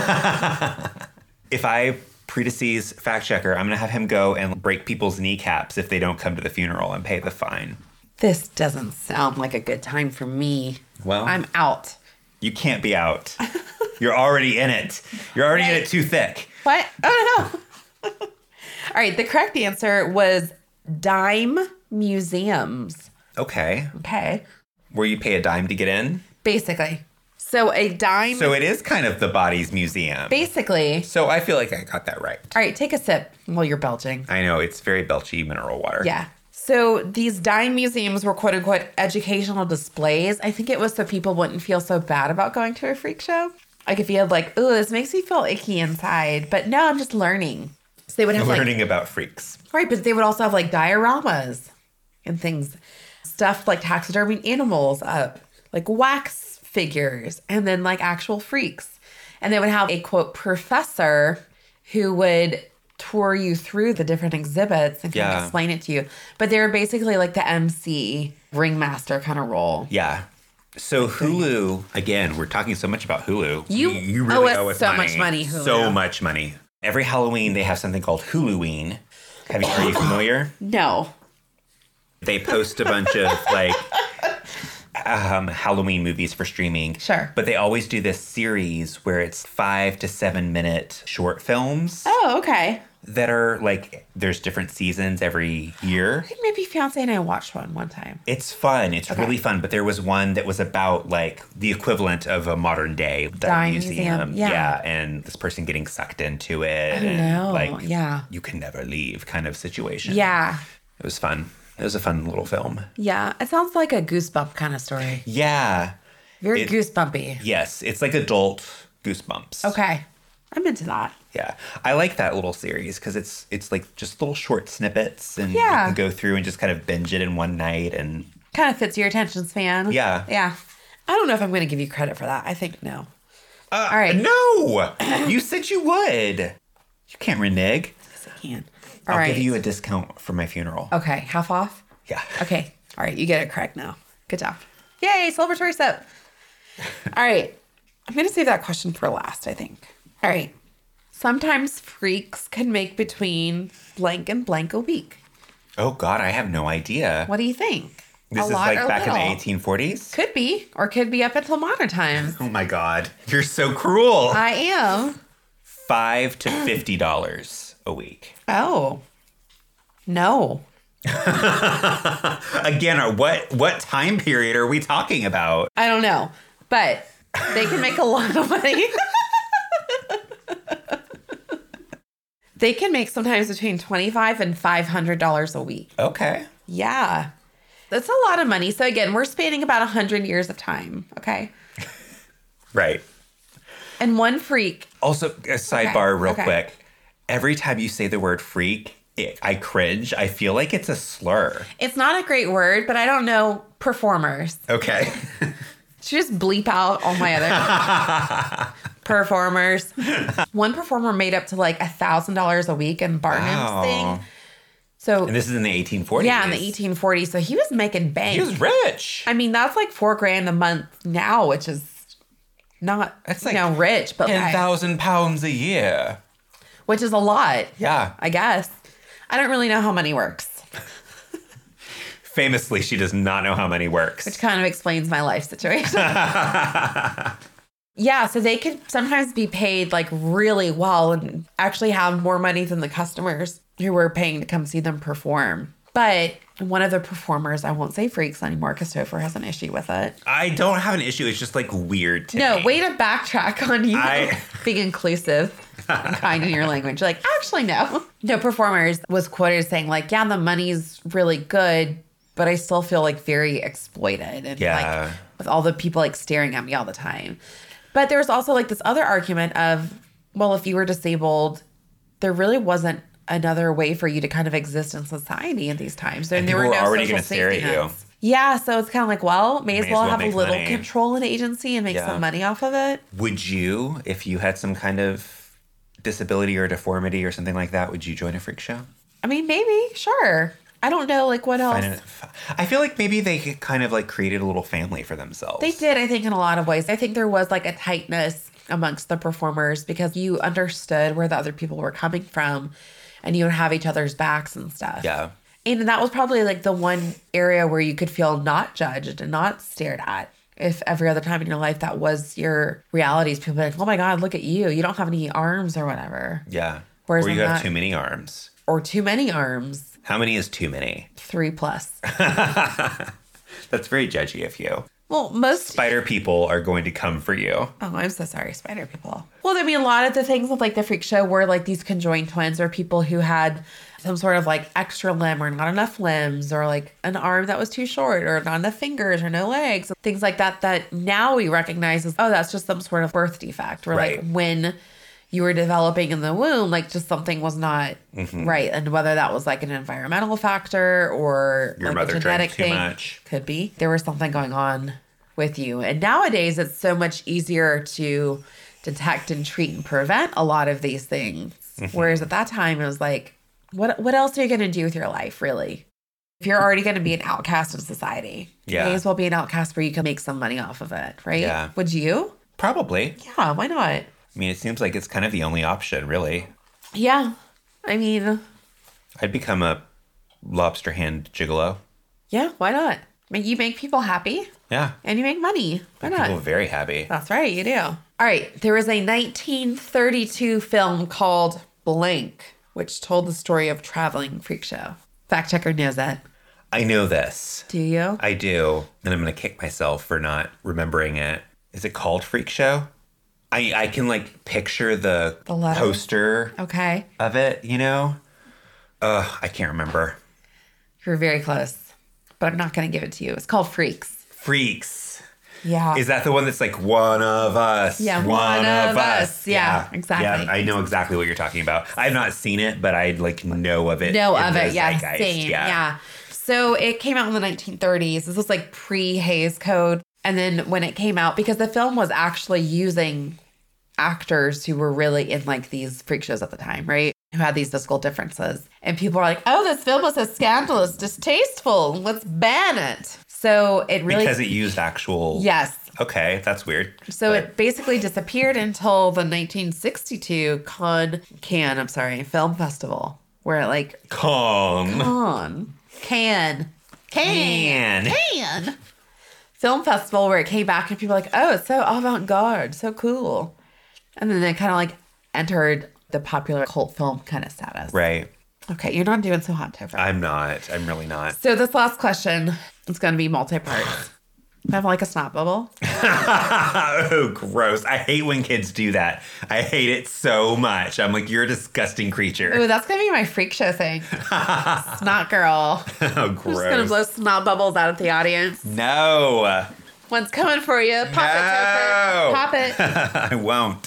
If I predecease fact checker, I'm going to have him go and break people's kneecaps if they don't come to the funeral and pay the fine. This doesn't sound like a good time for me. Well, I'm out. You can't be out. You're already in it. You're already in it too thick. What? Oh, no. All right. The correct answer was dime museums. Okay. Okay. Where you pay a dime to get in? Basically. So a dime. So it is kind of the Bodies Museum. Basically. So I feel like I got that right. All right. Take a sip while you're belching. I know, it's very belchy mineral water. Yeah. So these dime museums were quote unquote educational displays. I think it was so people wouldn't feel so bad about going to a freak show. Like if you had like, oh, this makes me feel icky inside. But no, I'm just learning. So they would have Learning about freaks. right, but they would also have like dioramas and things. Stuff like taxidermy animals up, like wax figures, and then like actual freaks. And they would have a quote professor who would tour you through the different exhibits and kind of explain it to you. But they were basically like the MC ringmaster kind of role. Yeah. So Hulu, again, we're talking so much about Hulu. You really owe us so much money, Hulu. So much money. Every Halloween, they have something called Huluween. Are you familiar? No. They post a bunch of like Halloween movies for streaming. Sure. But they always do this series where it's 5 to 7 minute short films Oh, okay. that are like, there's different seasons every year. I think maybe Fiance and I watched one time. It's fun. It's really fun. But there was one that was about like the equivalent of a modern day Dime museum. Yeah. And this person getting sucked into it. Oh, and no. like, Yeah. you can never leave kind of situation. Yeah. It was fun. It was a fun little film. Yeah. It sounds like a goosebump kind of story. Yeah. Very goosebumpy. Yes. It's like adult Goosebumps. Okay. I'm into that. Yeah. I like that little series because it's like just little short snippets and Yeah. you can go through and just kind of binge it in one night and Kind of fits your attention span. Yeah. Yeah. I don't know if I'm going to give you credit for that. I think no. All right. No! You said you would. You can't renege. Yes, I can. I'll give you a discount for my funeral. Okay. Half off? Yeah. Okay. All right. You get it correct now. Good job. Yay. Celebratory sip. All right. I'm going to save that question for last, I think. All right. Sometimes freaks can make between blank and blank a week. Oh, God, I have no idea. What do you think? This A is lot like or back in little? the 1840s? Could be, or could be up until modern times. Oh, my God. You're so cruel. I am. $5 to $50 a week. Oh. No. Again, what time period are we talking about? I don't know. But they can make a lot of money. They can make sometimes between $25 and $500 a week. Okay. Yeah. That's a lot of money. So again, we're spanning about 100 years of time. Okay. Right. And one freak. Also, a sidebar real Okay. quick. Every time you say the word freak, I cringe. I feel like it's a slur. It's not a great word, but I don't know performers. Okay. Should just bleep out all my other performers. One performer made up to like $1,000 a week in bar nymph thing. So And this is in the 1840s. yeah, in the 1840s. So he was making bank. He was rich. I mean, that's like $4,000 a month now, which is not, That's like rich, but like, 10,000 pounds a year. which is a lot. Yeah. I guess. I don't really know how money works, Famously, she does not know how money works. which kind of explains my life situation. Yeah, so they could sometimes be paid like really well and actually have more money than the customers who were paying to come see them perform. But one of the performers, I won't say freaks anymore because Topher has an issue with it. I don't have an issue. It's just like weird to No, me. way to backtrack on you I- being inclusive and kind in your language. Like, actually, no. No, performers was quoted as saying like, yeah, the money's really good, but I still feel like very exploited and Yeah. like with all the people like staring at me all the time. But there's also like this other argument of, well, if you were disabled, there really wasn't another way for you to kind of exist in society in these times. And there were people no were already social gonna stare safety at you. nets. Yeah, so it's kind of like, well, may as well have a make little money. control and agency and make Yeah. some money off of it. Would you, if you had some kind of disability or deformity or something like that, would you join a freak show? I mean, maybe, sure. I don't know, like what else. I feel like maybe they kind of like created a little family for themselves. They did, I think, in a lot of ways. I think there was like a tightness amongst the performers because you understood where the other people were coming from and you would have each other's backs and stuff. Yeah. And that was probably like the one area where you could feel not judged and not stared at. If every other time in your life that was your realities, people were like, oh my God, look at you. You don't have any arms or whatever. Yeah. Whereas or you I'm have not- too many arms. Or too many arms. How many is too many? 3+. That's very judgy of you. Well, most Spider people are going to come for you. Oh, I'm so sorry, spider people. Well, I mean, a lot of the things with like the freak show were like these conjoined twins or people who had some sort of like extra limb or not enough limbs or like an arm that was too short or not enough fingers or no legs. Things like that that now we recognize as, oh, that's just some sort of birth defect. Or Right. like when you were developing in the womb, like just something was not right. And whether that was like an environmental factor or Your like mother a drank genetic too thing. much. Could be. There was something going on with you. And nowadays it's so much easier to detect and treat and prevent a lot of these things. Whereas at that time it was like, what else are you going to do with your life, really? If you're already going to be an outcast in society, Yeah. you may as well be an outcast where you can make some money off of it, right? Yeah. Would you? Probably. Yeah, why not? I mean, it seems like it's kind of the only option, really. Yeah. I mean, I'd become a lobster hand gigolo. yeah, why not? I mean, you make people happy Yeah. and you make money. Why not? People very happy. That's right, you do. All right, there was a 1932 film called Blank, which told the story of traveling freak show. Fact checker knows that. I know this. Do you? I do. And I'm going to kick myself for not remembering it. Is it called Freak Show? I can like picture the letter? poster Okay, of it, you know? I can't remember. you're very close, but I'm not going to give it to you. It's called Freaks. Freaks. Yeah. Is that the one that's like one of us? Yeah, one of us. Yeah, exactly. Yeah, I know exactly what you're talking about. I've not seen it, but I like know of it. Know in of the it, yeah, zeitgeist. same, yeah. So it came out in the 1930s. This was like pre-Hays Code. And then when it came out, because the film was actually using actors who were really in like these freak shows at the time, right? Who had these physical differences. And people were like, oh, this film was so scandalous, distasteful. Let's ban it. So it really... Because it used actual... Yes. Okay, that's weird. So But- it basically disappeared until the 1962 Cannes Film Festival, where it like Cannes Film Festival, where it came back and people were like, oh, it's so avant-garde, so cool. And then it kind of like entered the popular cult film kind of status. Right. Okay, you're not doing so hot, Topher. I'm not. I'm really not. So this last question is going to be multi-part. Have like a snot bubble. Oh, gross. I hate when kids do that. I hate it so much. I'm like, you're a disgusting creature. Ooh, that's gonna be my freak show thing. Snot girl. Oh, I'm just gonna gross. blow snot bubbles out at the audience. No. One's coming for you. Pop it, Topher. Pop it. I won't.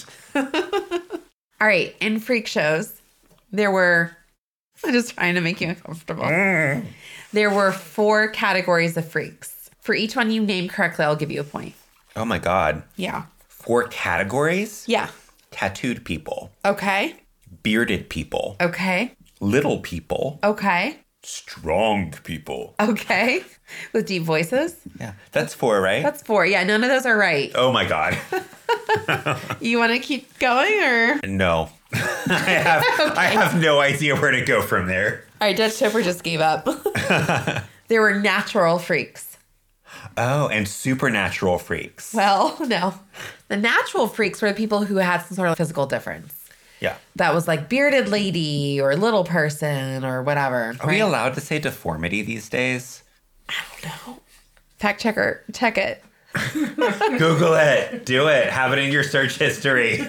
All right. In freak shows, there were. I'm just trying to make you uncomfortable. There were 4 categories of freaks. For each one you name correctly, I'll give you a point. Oh my God. Yeah. 4 categories? Yeah. Tattooed people, Okay. bearded people, Okay. little people, Okay. strong people. Okay. With deep voices. Yeah. That's 4, right? That's 4. Yeah, none of those are right. Oh my God. You want to keep going or? No. I have no idea where to go from there. All right, Dutch Topher just gave up. There were natural freaks. Oh, and supernatural freaks. Well, no. The natural freaks were the people who had some sort of physical difference. Yeah. That was like bearded lady or little person or whatever. Are we allowed to say deformity these days? No. Fact checker, check it. Google it. Do it. Have it in your search history.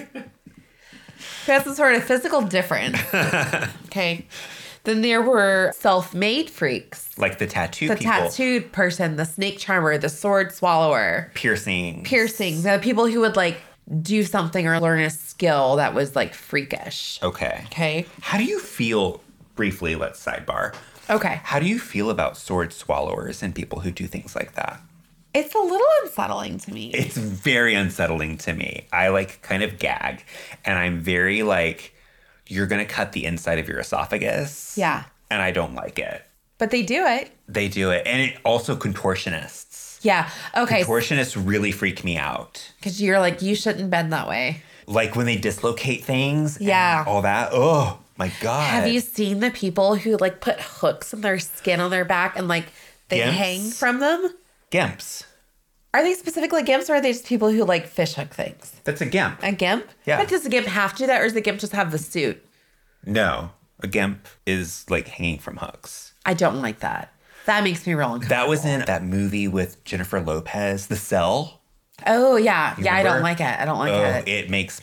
Who had some sort of physical difference. Okay. Then there were self-made freaks. Like the tattoo The people. tattooed person, the snake charmer, the sword swallower, Piercings. piercings. The people who would like do something or learn a skill that was like freakish. Okay. Okay. How do you feel, briefly, let's sidebar. Okay. How do you feel about sword swallowers and people who do things like that? It's a little unsettling to me. It's very unsettling to me. I like kind of gag, and I'm very like, you're going to cut the inside of your esophagus. Yeah. And I don't like it. But they do it. They do it. And it also contortionists. Yeah. Okay. Contortionists really freak me out. Because you're like, you shouldn't bend that way. Like when they dislocate things. Yeah. And all that. Oh my God. Have you seen the people who like put hooks in their skin on their back and like they Gimps? hang from them? Gimps. Are they specifically gimps or are they just people who like fish hook things? That's a gimp. A gimp? Yeah. But does the gimp have to do that or does the gimp just have the suit? No. A gimp is like hanging from hooks. I don't like that. That makes me real uncomfortable. That was in that movie with Jennifer Lopez, The Cell. Oh, yeah. Yeah, I don't remember? like it. I don't like Oh, it. it makes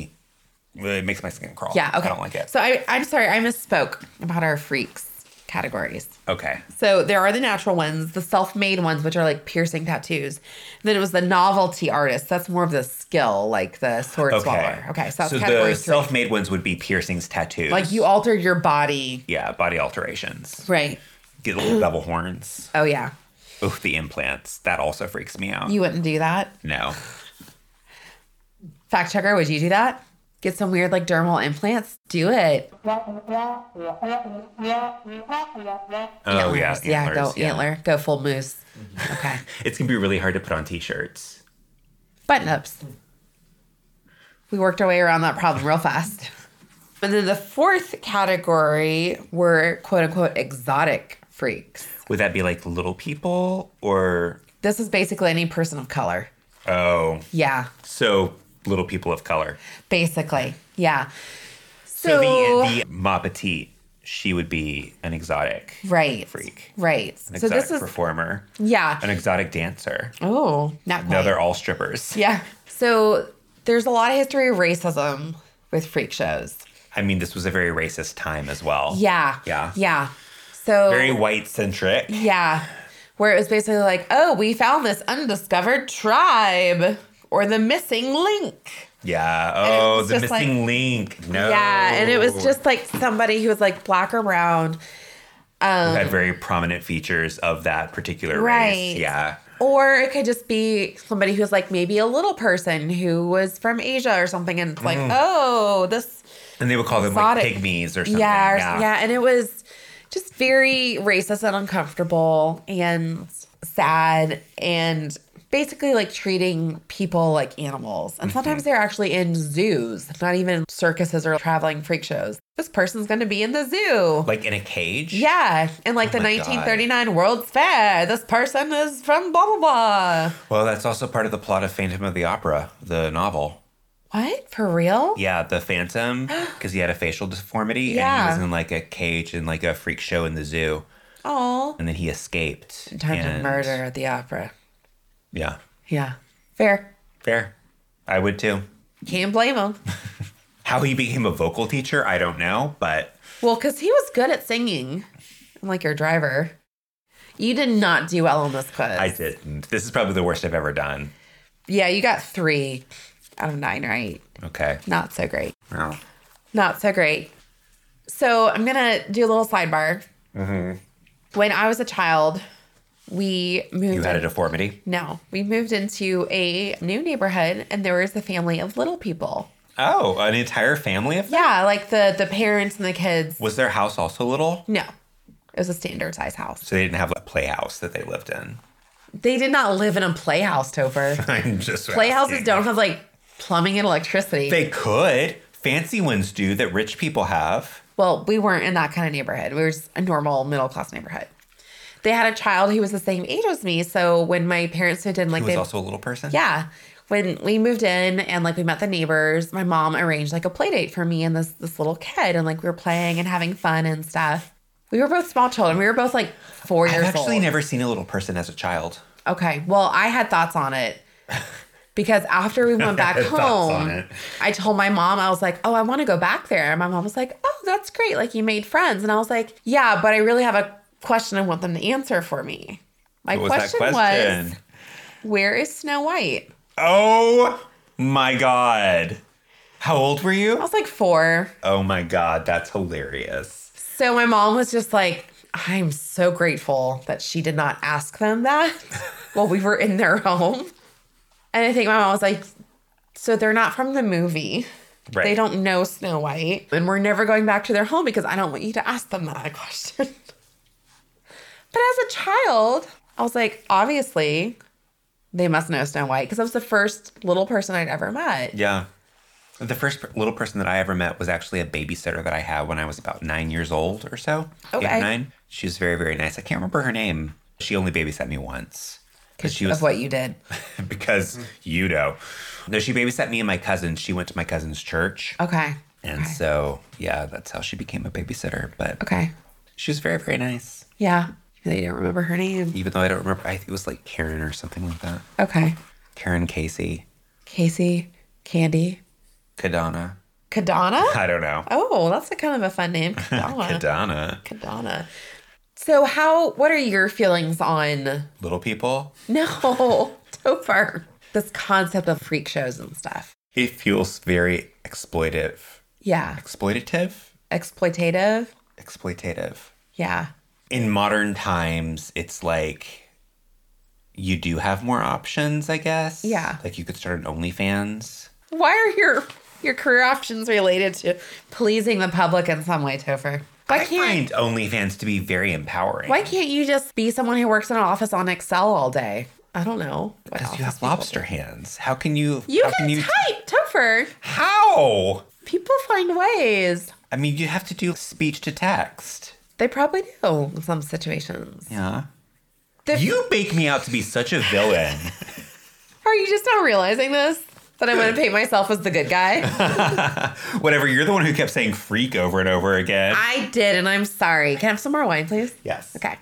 my skin crawl. Yeah, okay. I don't like it. So I'm sorry, I misspoke about our freaks categories. Okay. So there are the natural ones, the self-made ones, which are like piercing tattoos. And then it was the novelty artists. That's more of the skill, like the sword swallower. Okay, so that's category the 3. self-made ones would be piercings, tattoos. Like you altered your body. Yeah, body alterations. Right. Get little double horns. Oh, yeah. Oh, the implants. That also freaks me out. You wouldn't do that? No. Fact checker, would you do that? Get some weird like dermal implants? Do it. Oh, yeah. Yeah, go antlers, yeah. antler. Go full moose. Okay. It's going to be really hard to put on t-shirts. Button ups. We worked our way around that problem real fast. And then the 4th category were quote unquote exotic freaks. Would that be like little people or... This is basically any person of color. Oh. Yeah, So little people of color. basically. Yeah. So the Ma Petite, she would be an exotic right. freak. Right. An So exotic this is performer. yeah. An exotic dancer. Oh, not quite. No, they're all strippers. Yeah. So there's a lot of history of racism with freak shows. I mean, this was a very racist time as well. Yeah. Yeah. Yeah. So Very white-centric. yeah. Where it was basically like, oh, we found this undiscovered tribe or the missing link. Yeah. it Oh, was the just missing link. No. Yeah. And it was just like somebody who was like black or brown. Who had very prominent features of that particular Right. race. Yeah. Or it could just be somebody who's like maybe a little person who was from Asia or something. And it's like, oh, this. And they would call them Exotic. like pygmies or something. Yeah. Yeah. And it was just very racist and uncomfortable and sad and basically like treating people like animals. And sometimes they're actually in zoos, not even circuses or traveling freak shows. This person's going to be in the zoo. Like in a cage? Yeah. And like the my God. 1939 World's Fair, this person is from blah, blah, blah. Well, that's also part of the plot of Phantom of the Opera, the novel. What? For real? Yeah, the Phantom, because he had a facial deformity and Yeah. he was in like a cage in like a freak show in the zoo. Oh. And then he escaped. Time to and- murder at the opera. Yeah. Yeah. Fair. Fair. I would too. Can't blame him. How he became a vocal teacher, I don't know, but Well, because he was good at singing, like your driver. You did not do well on this quiz. I didn't. This is probably the worst I've ever done. Yeah, you got 3 out of 9 right. Okay. Not so great. Well, Not so great. So I'm going to do a little sidebar. When I was a child, we moved. you had a deformity? No, we moved into a new neighborhood and there was a family of little people. Oh, an entire family of them? Yeah, like the parents and the kids. Was their house also little? No, it was a standard size house. So they didn't have a playhouse that they lived in. They did not live in a playhouse, Topher. I'm just Playhouses asking. don't have like plumbing and electricity. They could. Fancy ones do that rich people have. Well, we weren't in that kind of neighborhood. We were just a normal middle class neighborhood. They had a child who was the same age as me. So when my parents moved in, like Who was they, also a little person? yeah, when we moved in and like we met the neighbors, my mom arranged like a play date for me and this little kid, and like we were playing and having fun and stuff. We were both small children. We were both like 4 years I've old. actually never seen a little person as a child. Okay, well, I had thoughts on it. Because after we went back had thoughts on home, it. I told my mom, I was like, oh, I want to go back there. And my mom was like, oh, that's great. Like, you made friends. And I was like, yeah, but I really have a question I want them to answer for me. My What was that question question? was, where is Snow White? Oh my God. How old were I you? was like 4. Oh my God, that's hilarious. So my mom was just like, I'm so grateful that she did not ask them that while we were in their home. And I think my mom was like, so they're not from the movie. Right. They don't know Snow White. And we're never going back to their home because I don't want you to ask them that question. But as a child, I was like, obviously, they must know Snow White because I was the first little person I'd ever met. Yeah. The first little person that I ever met was actually a babysitter that I had when I was about 9 years old or so. Okay. 8 or 9. She was very, very nice. I can't remember her name. She only babysat me once. Because she was Of what you did. because you know. No, she babysat me and my cousin. She went to my cousin's church. Okay. And so, yeah, that's how she became a babysitter. But Okay. she was very, very nice. Yeah. They don't remember her name. Even though I don't remember, I think it was like Karen or something like that. Okay. Karen Casey. Casey, Candy, Kadana. Kadana? I don't know. Oh, that's a kind of a fun name. Kadana. Kadana. Kadana. So what are your feelings on, Little people. no, Topher, this concept of freak shows and stuff? It feels very exploitative. Yeah. Exploitative? Exploitative? Exploitative. Yeah. In modern times, it's like you do have more options, I guess. Yeah. Like you could start an OnlyFans. Why are your career options related to pleasing the public in some way, Topher? I find OnlyFans to be very empowering. Why can't you just be someone who works in an office on Excel all day? I don't know. what Because you office have people lobster do. hands. How can you? You how can type, Topher. How? People find ways. I mean, you have to do speech to text. They probably do in some situations. Yeah. The- You make me out to be such a villain. Are you just not realizing this? That I'm going to paint myself as the good guy? Whatever. You're the one who kept saying freak over and over again. I did, and I'm sorry. Can I have some more wine, please? Yes. Okay.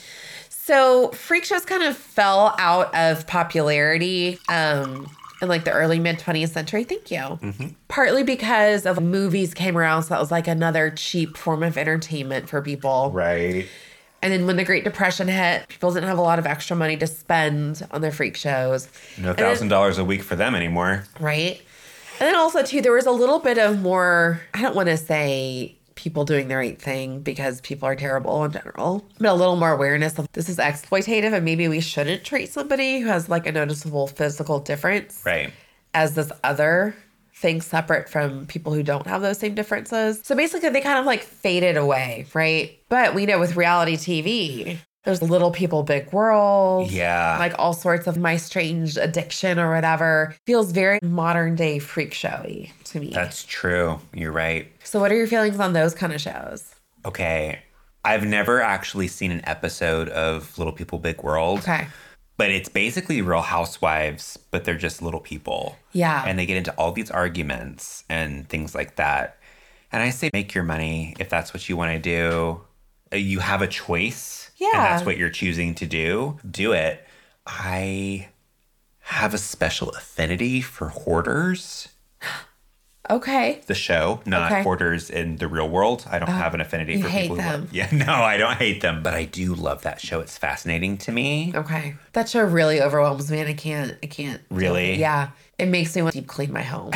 So freak shows kind of fell out of popularity in like the early mid 20th century. Thank you. Partly because of movies came around, so that was like another cheap form of entertainment for people. Right. And then when the Great Depression hit, people didn't have a lot of extra money to spend on their freak shows. No And then- $1,000 a week for them anymore. Right. And then also, too, there was a little bit of more, I don't want to say people doing the right thing because people are terrible in general, but a little more awareness of this is exploitative and maybe we shouldn't treat somebody who has like a noticeable physical difference Right. as this other thing separate from people who don't have those same differences. So basically, they kind of like faded away, right? But we know with reality TV, there's Little People, Big World. Yeah. Like all sorts of My Strange Addiction or whatever. Feels very modern day freak showy to me. That's true. You're right. So what are your feelings on those kind of shows? Okay. I've never actually seen an episode of Little People, Big World. Okay. But it's basically Real Housewives, but they're just little people. Yeah. And they get into all these arguments and things like that. And I say, make your money if that's what you want to do. You have a choice. Yeah. And that's what you're choosing to do. Do it. I have a special affinity for hoarders. Okay. The show, not Okay. hoarders in the real world. I don't have an affinity you for hate people who them. love. Yeah, no, I don't hate them, but I do love that show. It's fascinating to me. Okay. That show really overwhelms me and I can't. Really? Yeah. It makes me want to deep clean my home.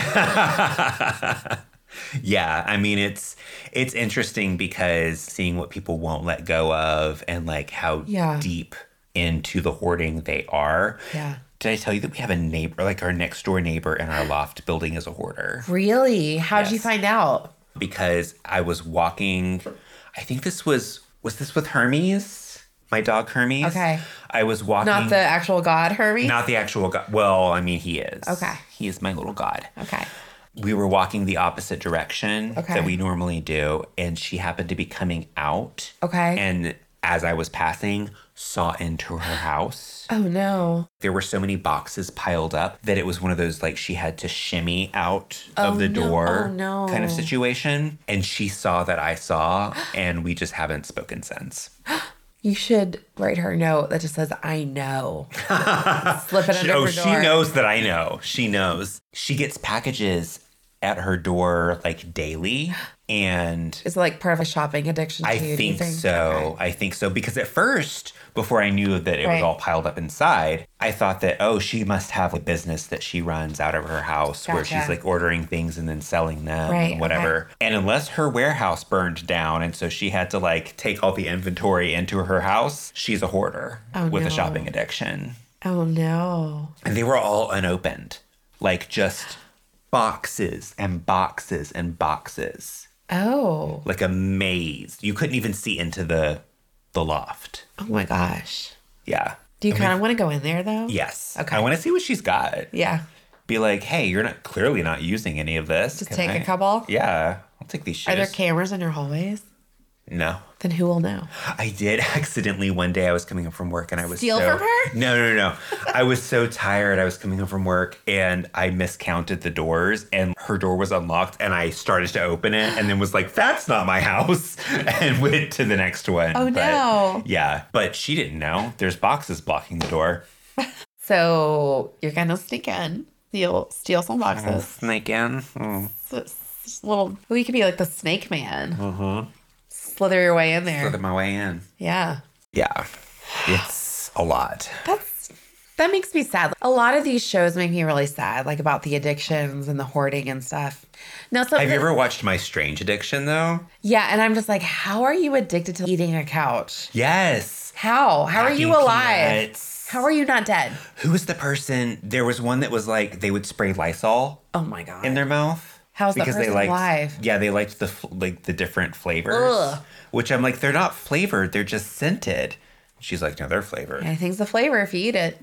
Yeah, I mean it's interesting because seeing what people won't let go of and like how Yeah. deep into the hoarding they are. Yeah. Did I tell you that we have a neighbor, like our next door neighbor in our loft building is a hoarder? Really? How'd you Yes. find out? Because I was walking, I think this was this with Hermes? My dog Hermes? Okay. I was walking. Not the actual god, Hermes? Not the actual god. Well, I mean, he is. Okay. He is my little god. Okay. We were walking the opposite direction Okay. that we normally do, and she happened to be coming out. Okay. And as I was passing, saw into her house. Oh, no. There were so many boxes piled up that it was one of those like she had to shimmy out of the no. door Oh, no. kind of situation. And she saw that I saw, and we just haven't spoken since. You should write her a note that just says, I know. Slip it under Oh, her she door. knows that I know. She knows. She gets packages at her door like daily. And Is it like part of a shopping addiction too? I do you think so. Okay. I think so. Because at first, before I knew that it was Right. all piled up inside, I thought that, oh, she must have a business that she runs out of her house where she's Gotcha. like ordering things and then selling them Right, and whatever. And unless her warehouse burned down and so she had to like take all the inventory into her house, she's a hoarder Oh, with no. a shopping addiction. Oh, no. And they were all unopened, like just boxes and boxes and boxes, Oh. like a maze. You couldn't even see into the loft. Oh, my gosh. Yeah. Do you kind of want to go in there, though? Yes. Okay. I want to see what she's got. Yeah. Be like, hey, you're not clearly not using any of this. Just Can take I-" a couple? Yeah. I'll take these shoes. Are there cameras in your hallways? No. Then who will know? I did accidentally one day I was coming home from work and I was Steal from her? No. I was so tired. I was coming home from work and I miscounted the doors and her door was unlocked and I started to open it and then was like, that's not my house and went to the next one. Oh, no. Yeah. But she didn't know. There's boxes blocking the door. So you're going to sneak in, steal some boxes. Snake in. Well, you could be like the snake man. Slither your way in there. Slither my way in. Yeah. Yeah. It's a lot. That makes me sad. A lot of these shows make me really sad, like about the addictions and the hoarding and stuff. Now, Have you ever watched My Strange Addiction though? Yeah, and I'm just like, how are you addicted to eating a couch? Yes. How? How are you Packing alive? peanuts. How are you not dead? Who was the person? There was one that was like they would spray Lysol Oh my god. in their mouth. How's the because they person liked, alive? Yeah, they liked the different flavors. Ugh. Which I'm like, they're not flavored, they're just scented. She's like, no, they're flavored. Anything's the flavor if you eat it.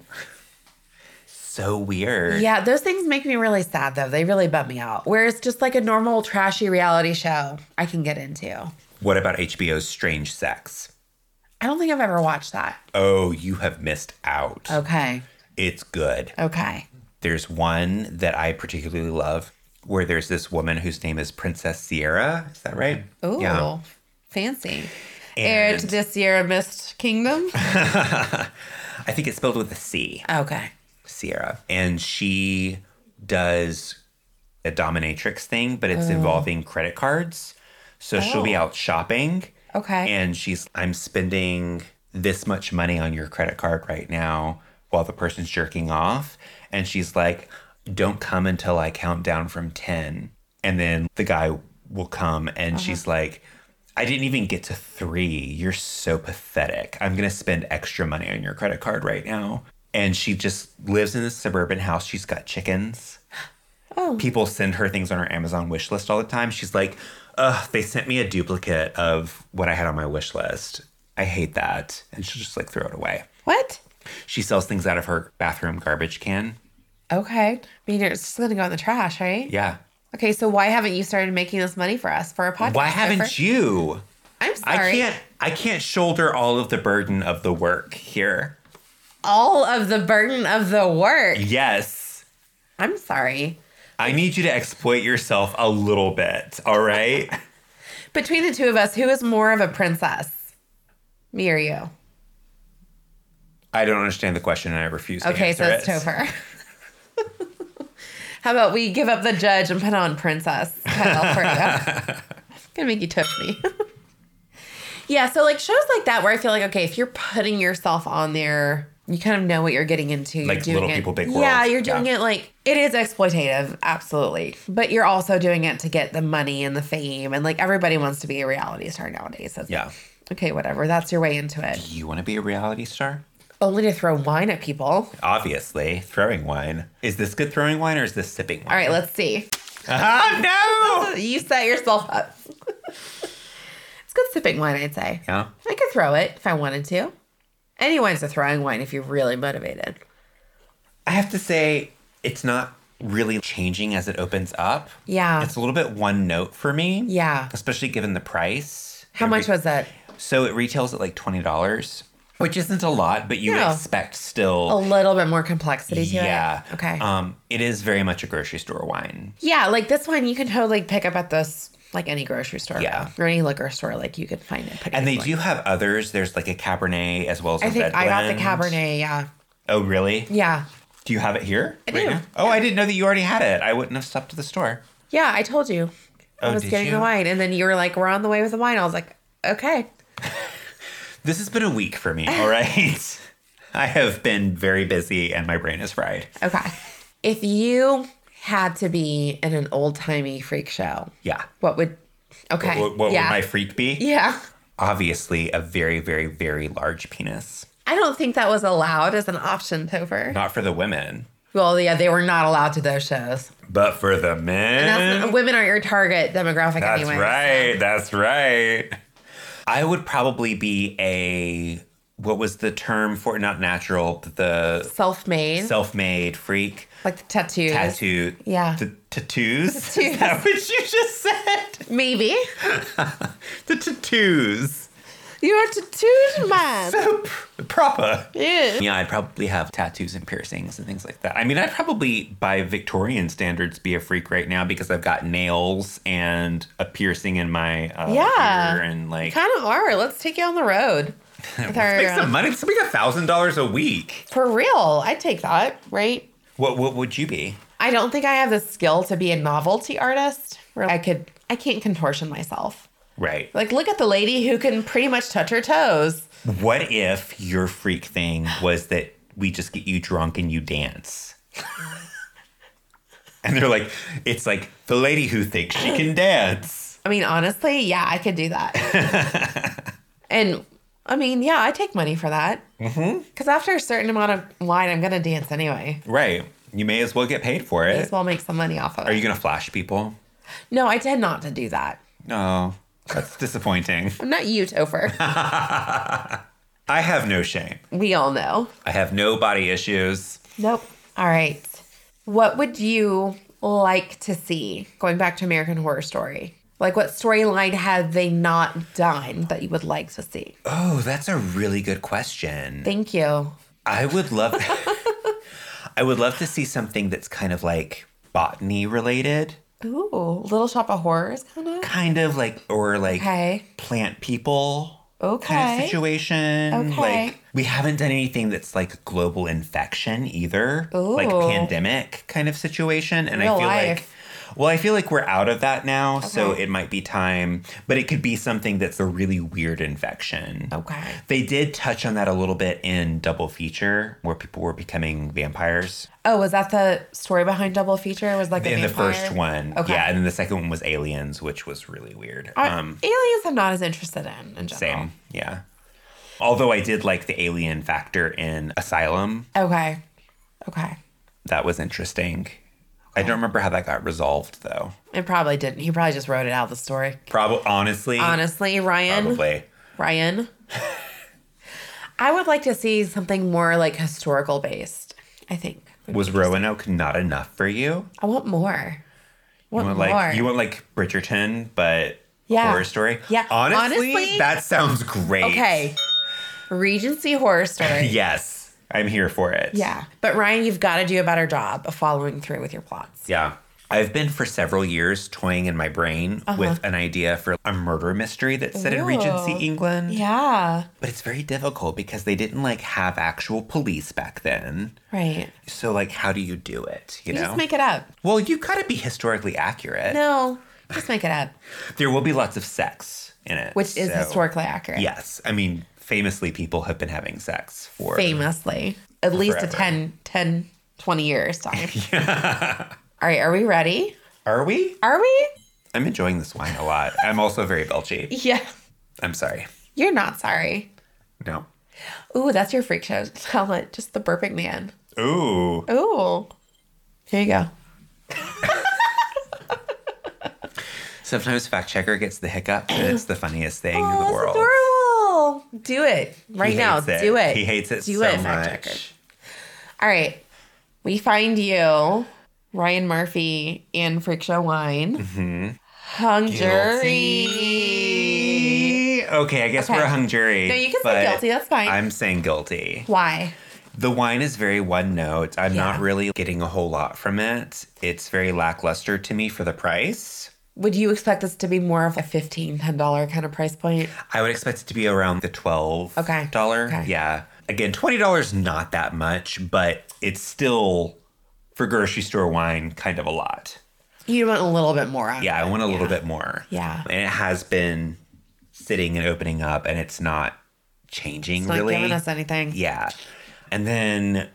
So weird. Yeah, those things make me really sad though. They really bum me out. Whereas just like a normal trashy reality show, I can get into. What about HBO's Strange Sex? I don't think I've ever watched that. Oh, you have missed out. Okay. It's good. Okay. There's one that I particularly love where there's this woman whose name is Princess Sierra. Is that right? Ooh, fancy. And- Heir to the Sierra Mist Kingdom. I think it's spelled with a C. Okay. Sierra. And she does a dominatrix thing, but it's involving credit cards. So she'll be out shopping. Okay. And I'm spending this much money on your credit card right now while the person's jerking off. And she's like, don't come until I count down from 10. And then the guy will come and she's like, I didn't even get to 3. You're so pathetic. I'm going to spend extra money on your credit card right now. And she just lives in this suburban house. She's got chickens. Oh. People send her things on her Amazon wish list all the time. She's like, they sent me a duplicate of what I had on my wish list. I hate that. And she'll just like throw it away. What? She sells things out of her bathroom garbage can. Okay. I mean, it's just going to go in the trash, right? Yeah. Okay, so why haven't you started making this money for us for a podcast? Why haven't you? I'm sorry. I can't shoulder all of the burden of the work here. All of the burden of the work. Yes. I'm sorry. I need you to exploit yourself a little bit, all right? Between the two of us, who is more of a princess? Me or you? I don't understand the question and I refuse to Okay, answer so it's it. Topher. How about we give up the judge and put on princess title for you? Gonna make you Tiffany. Yeah, so like shows like that where I feel like, okay, if you're putting yourself on there, you kind of know what you're getting into. You're Like doing Little it, People, Big World. Yeah, you're doing it like, it is exploitative, absolutely. But you're also doing it to get the money and the fame. And like everybody wants to be a reality star nowadays. So Yeah. okay, whatever. That's your way into it. You want to be a reality star? Only to throw wine at people. Obviously, throwing wine. Is this good throwing wine or is this sipping wine? All right, let's see. Ah, no! You set yourself up. It's good sipping wine, I'd say. Yeah. I could throw it if I wanted to. Any wine's a throwing wine if you're really motivated. I have to say, it's not really changing as it opens up. Yeah. It's a little bit one note for me. Yeah. Especially given the price. How much was it? So it retails at like $20, which isn't a lot, but you No. expect A still. little bit more complexity to Yeah. it. Okay. It is very much a grocery store wine. Yeah, like this one you can totally pick up at this, like any grocery store. Yeah. Or any liquor store. Like you could find it. pretty And they easily. do have others. There's like a Cabernet as well as a I think red I got the blend. Cabernet, yeah. Oh, really? Yeah. Do you have it here? I do. now? Oh, I didn't know that you already had it. I wouldn't have stopped to the store. Yeah, I told you. I Oh, was did getting you? the wine. And then you were like, we're on the way with the wine. I was like, okay. This has been a week for me, all right? I have been very busy and my brain is fried. Okay. If you had to be in an old-timey freak show, Yeah. what would... Okay. What would yeah. my freak be? Yeah. Obviously, a very, very, very large penis. I don't think that was allowed as an option, Topher. Not for the women, Well, yeah, they were not allowed to those shows. but for the men. And that's, women aren't your target demographic That's anyway. right. That's right. I would probably be a, what was the term for it? Not natural, but the Self-made. self-made freak. Like the tattoos. Tattoo. Yeah. Tattoos? Is that what you just said? Maybe. The tattoos. You are tattoos, man. So proper. Yeah. Yeah, I'd probably have tattoos and piercings and things like that. I mean, I'd probably, by Victorian standards, be a freak right now because I've got nails and a piercing in my Yeah. ear and like. Kind of are. Let's take you on the road. With our, Make some money. It's like $1,000 a week. for real. I'd take that, right? What would you be? I don't think I have the skill to be a novelty artist where I can't contortion myself. Right. Like, look at the lady who can pretty much touch her toes. What if your freak thing was that we just get you drunk and you dance? And they're like, it's like the lady who thinks she can dance. I mean, honestly, yeah, I could do that. And I mean, yeah, I take money for that. Because after a certain amount of wine, I'm going to dance anyway. Right. You may as well get paid for May it. as well make some money off of it. Are you going to flash people? No, I tend not to do that. No, that's disappointing. I'm not you, Topher. I have no shame. We all know. I have no body issues. Nope. All right. What would you like to see going back to American Horror Story? Like, what storyline had they not done that you would like to see? Oh, that's a really good question. Thank you. I would love I would love to see something that's kind of like botany related. Ooh, Little Shop of Horrors, kind of? Kind of like, or like Okay. plant people kind Okay. of situation. Okay. Like, we haven't done anything that's like a global infection either. Like Ooh. pandemic kind of situation. And Real I feel life. like, well, I feel like we're out of that now. So it might be time, but it could be something that's a really weird infection. Okay. They did touch on that a little bit in Double Feature, where people were becoming vampires. Oh, was that the story behind Double Feature? It was like In a the vampire? first one, Okay. yeah, and then the second one was Aliens, which was really weird. Aliens I'm not as interested in general. Same, yeah. Although I did like the alien factor in Asylum, Okay. Okay. that was interesting. I don't remember how that got resolved though. It probably didn't. He probably just wrote it out of the story. Probably, honestly, Ryan. probably. Ryan. I would like to see something more like historical based, I think. Was Roanoke not enough for you? I want more. You want like Bridgerton, but Yeah. horror story. Yeah. Honestly, Honestly- that sounds great. Okay. Regency Horror Story. Yes, I'm here for it. Yeah. But Ryan, you've got to do a better job of following through with your plots. Yeah. I've been for several years toying in my brain with an idea for a murder mystery that's set in Regency, Ooh. England. Yeah. But it's very difficult because they didn't like have actual police back then. Right. So like, how do you do it? You know? Just make it up. Well, you gotta be historically accurate. No, just make it up. There will be lots of sex in it. Which is so- historically accurate. Yes. I mean, famously, people have been having sex for... Famously. At least a Forever. 10, 20 years time. All right, are we ready? Are we? Are we? I'm enjoying this wine a lot. I'm also very belchy. Yeah. I'm sorry. You're not sorry. No. Ooh, that's your freak show talent. Just the burping man. Ooh. Ooh. Here you go. Sometimes Fact Checker gets the hiccup, and it's the funniest thing in the Oh, world. that's adorable. Do it right He now. hates it. Do it. He hates it Do so it, fact checker. much. All right. We find you, Ryan Murphy, in Freak Show Wine. Mm-hmm. Hung jury. Guilty. Okay, I guess Okay. we're a hung jury. No, you can say but guilty. That's fine. I'm saying guilty. Why? The wine is very one note. I'm Yeah. not really getting a whole lot from it. It's very lackluster to me for the price. Would you expect this to be more of a $15, $10 kind of price point? I would expect it to be around the $12. Okay. Okay. Yeah. Again, $20 not that much, but it's still for grocery store wine kind of a lot. You want a little bit more. Yeah, I want a little bit more. Yeah. And it has been sitting and opening up, and it's not changing It's not really. giving us anything. Yeah. And then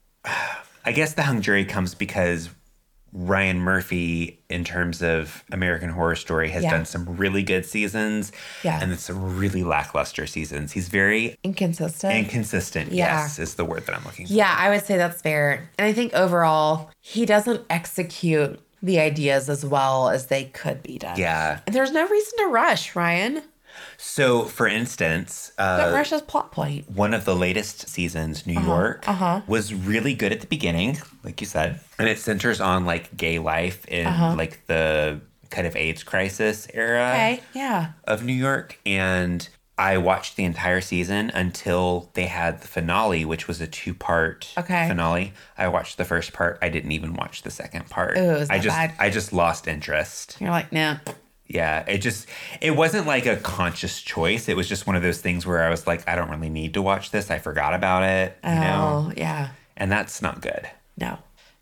I guess the hung jury comes because Ryan Murphy, in terms of American Horror Story, has Yeah. done some really good seasons Yeah. and then some really lackluster seasons. He's very Inconsistent. inconsistent, Yeah. yes, is the word that I'm looking for. Yeah, I would say that's fair. And I think overall, he doesn't execute the ideas as well as they could be done. Yeah. And there's no reason to rush, Ryan. So, for instance, Don't rush his plot point. one of the latest seasons, New York, was really good at the beginning, like you said. And it centers on like gay life in like the kind of AIDS crisis era Okay, yeah. of New York. And I watched the entire season until they had the finale, which was a 2-part Okay. finale. I watched the first part. I didn't even watch the second part. Ooh, is that bad? I just lost interest. You're like, nah. Yeah, it wasn't like a conscious choice. It was just one of those things where I was like, I don't really need to watch this. I forgot about it, you know? Oh, yeah. And that's not good. No.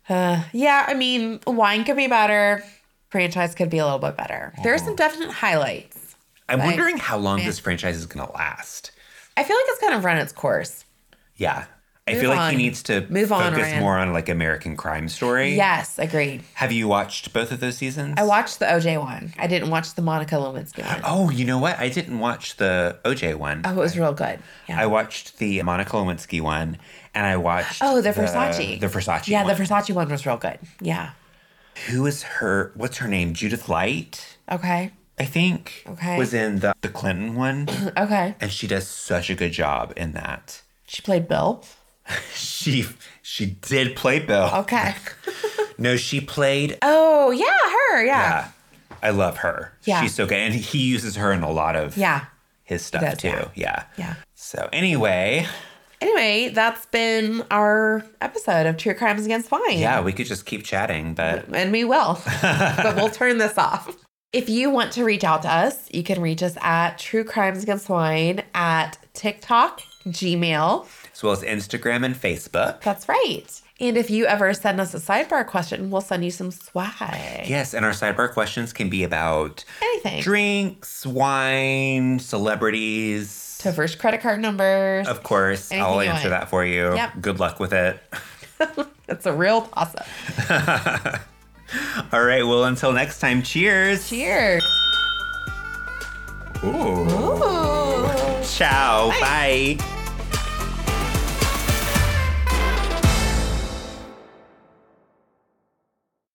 Yeah, I mean, wine could be better. Franchise could be a little bit better. There are some definite highlights. I'm Right. wondering how long Man. this franchise is going to last. I feel like it's kind of run its course. Yeah. I Move feel like on. he needs to Move on, focus Ryan. more on like American Crime Story. Yes, agreed. Have you watched both of those seasons? I watched the OJ one. I didn't watch the Monica Lewinsky one. Oh, you know what? I didn't watch the OJ one. Oh, it was real good. Yeah. I watched the Monica Lewinsky one, and I watched Oh, the Versace. The Versace Yeah, one. the Versace one was real good. Yeah. Who is her? What's her name? Judith Light, Okay. I think. Okay. Was in the Clinton one, Okay. and she does such a good job in that. She played Bill. She did play Bill. Okay. No, she played. Oh, yeah, her. Yeah. Yeah, I love her. Yeah. She's so good, and he uses her in a lot of Yeah. his stuff does, too. Yeah. Yeah. So anyway, Anyway, that's been our episode of True Crimes Against Wine. yeah, we could just keep chatting, but And we will. But we'll turn this off. If you want to reach out to us, you can reach us at True Crimes Against Wine at TikTok, Gmail. as well as Instagram and Facebook. That's right. And if you ever send us a sidebar question, we'll send you some swag. Yes, and our sidebar questions can be about Anything. drinks, wine, celebrities. To first credit card numbers. Of course, Anything I'll you answer want. that for you. Yep. Good luck with it. It's a real toss-up. All right, well, until next time, cheers. Cheers. Ooh. Ooh. Ciao. Bye.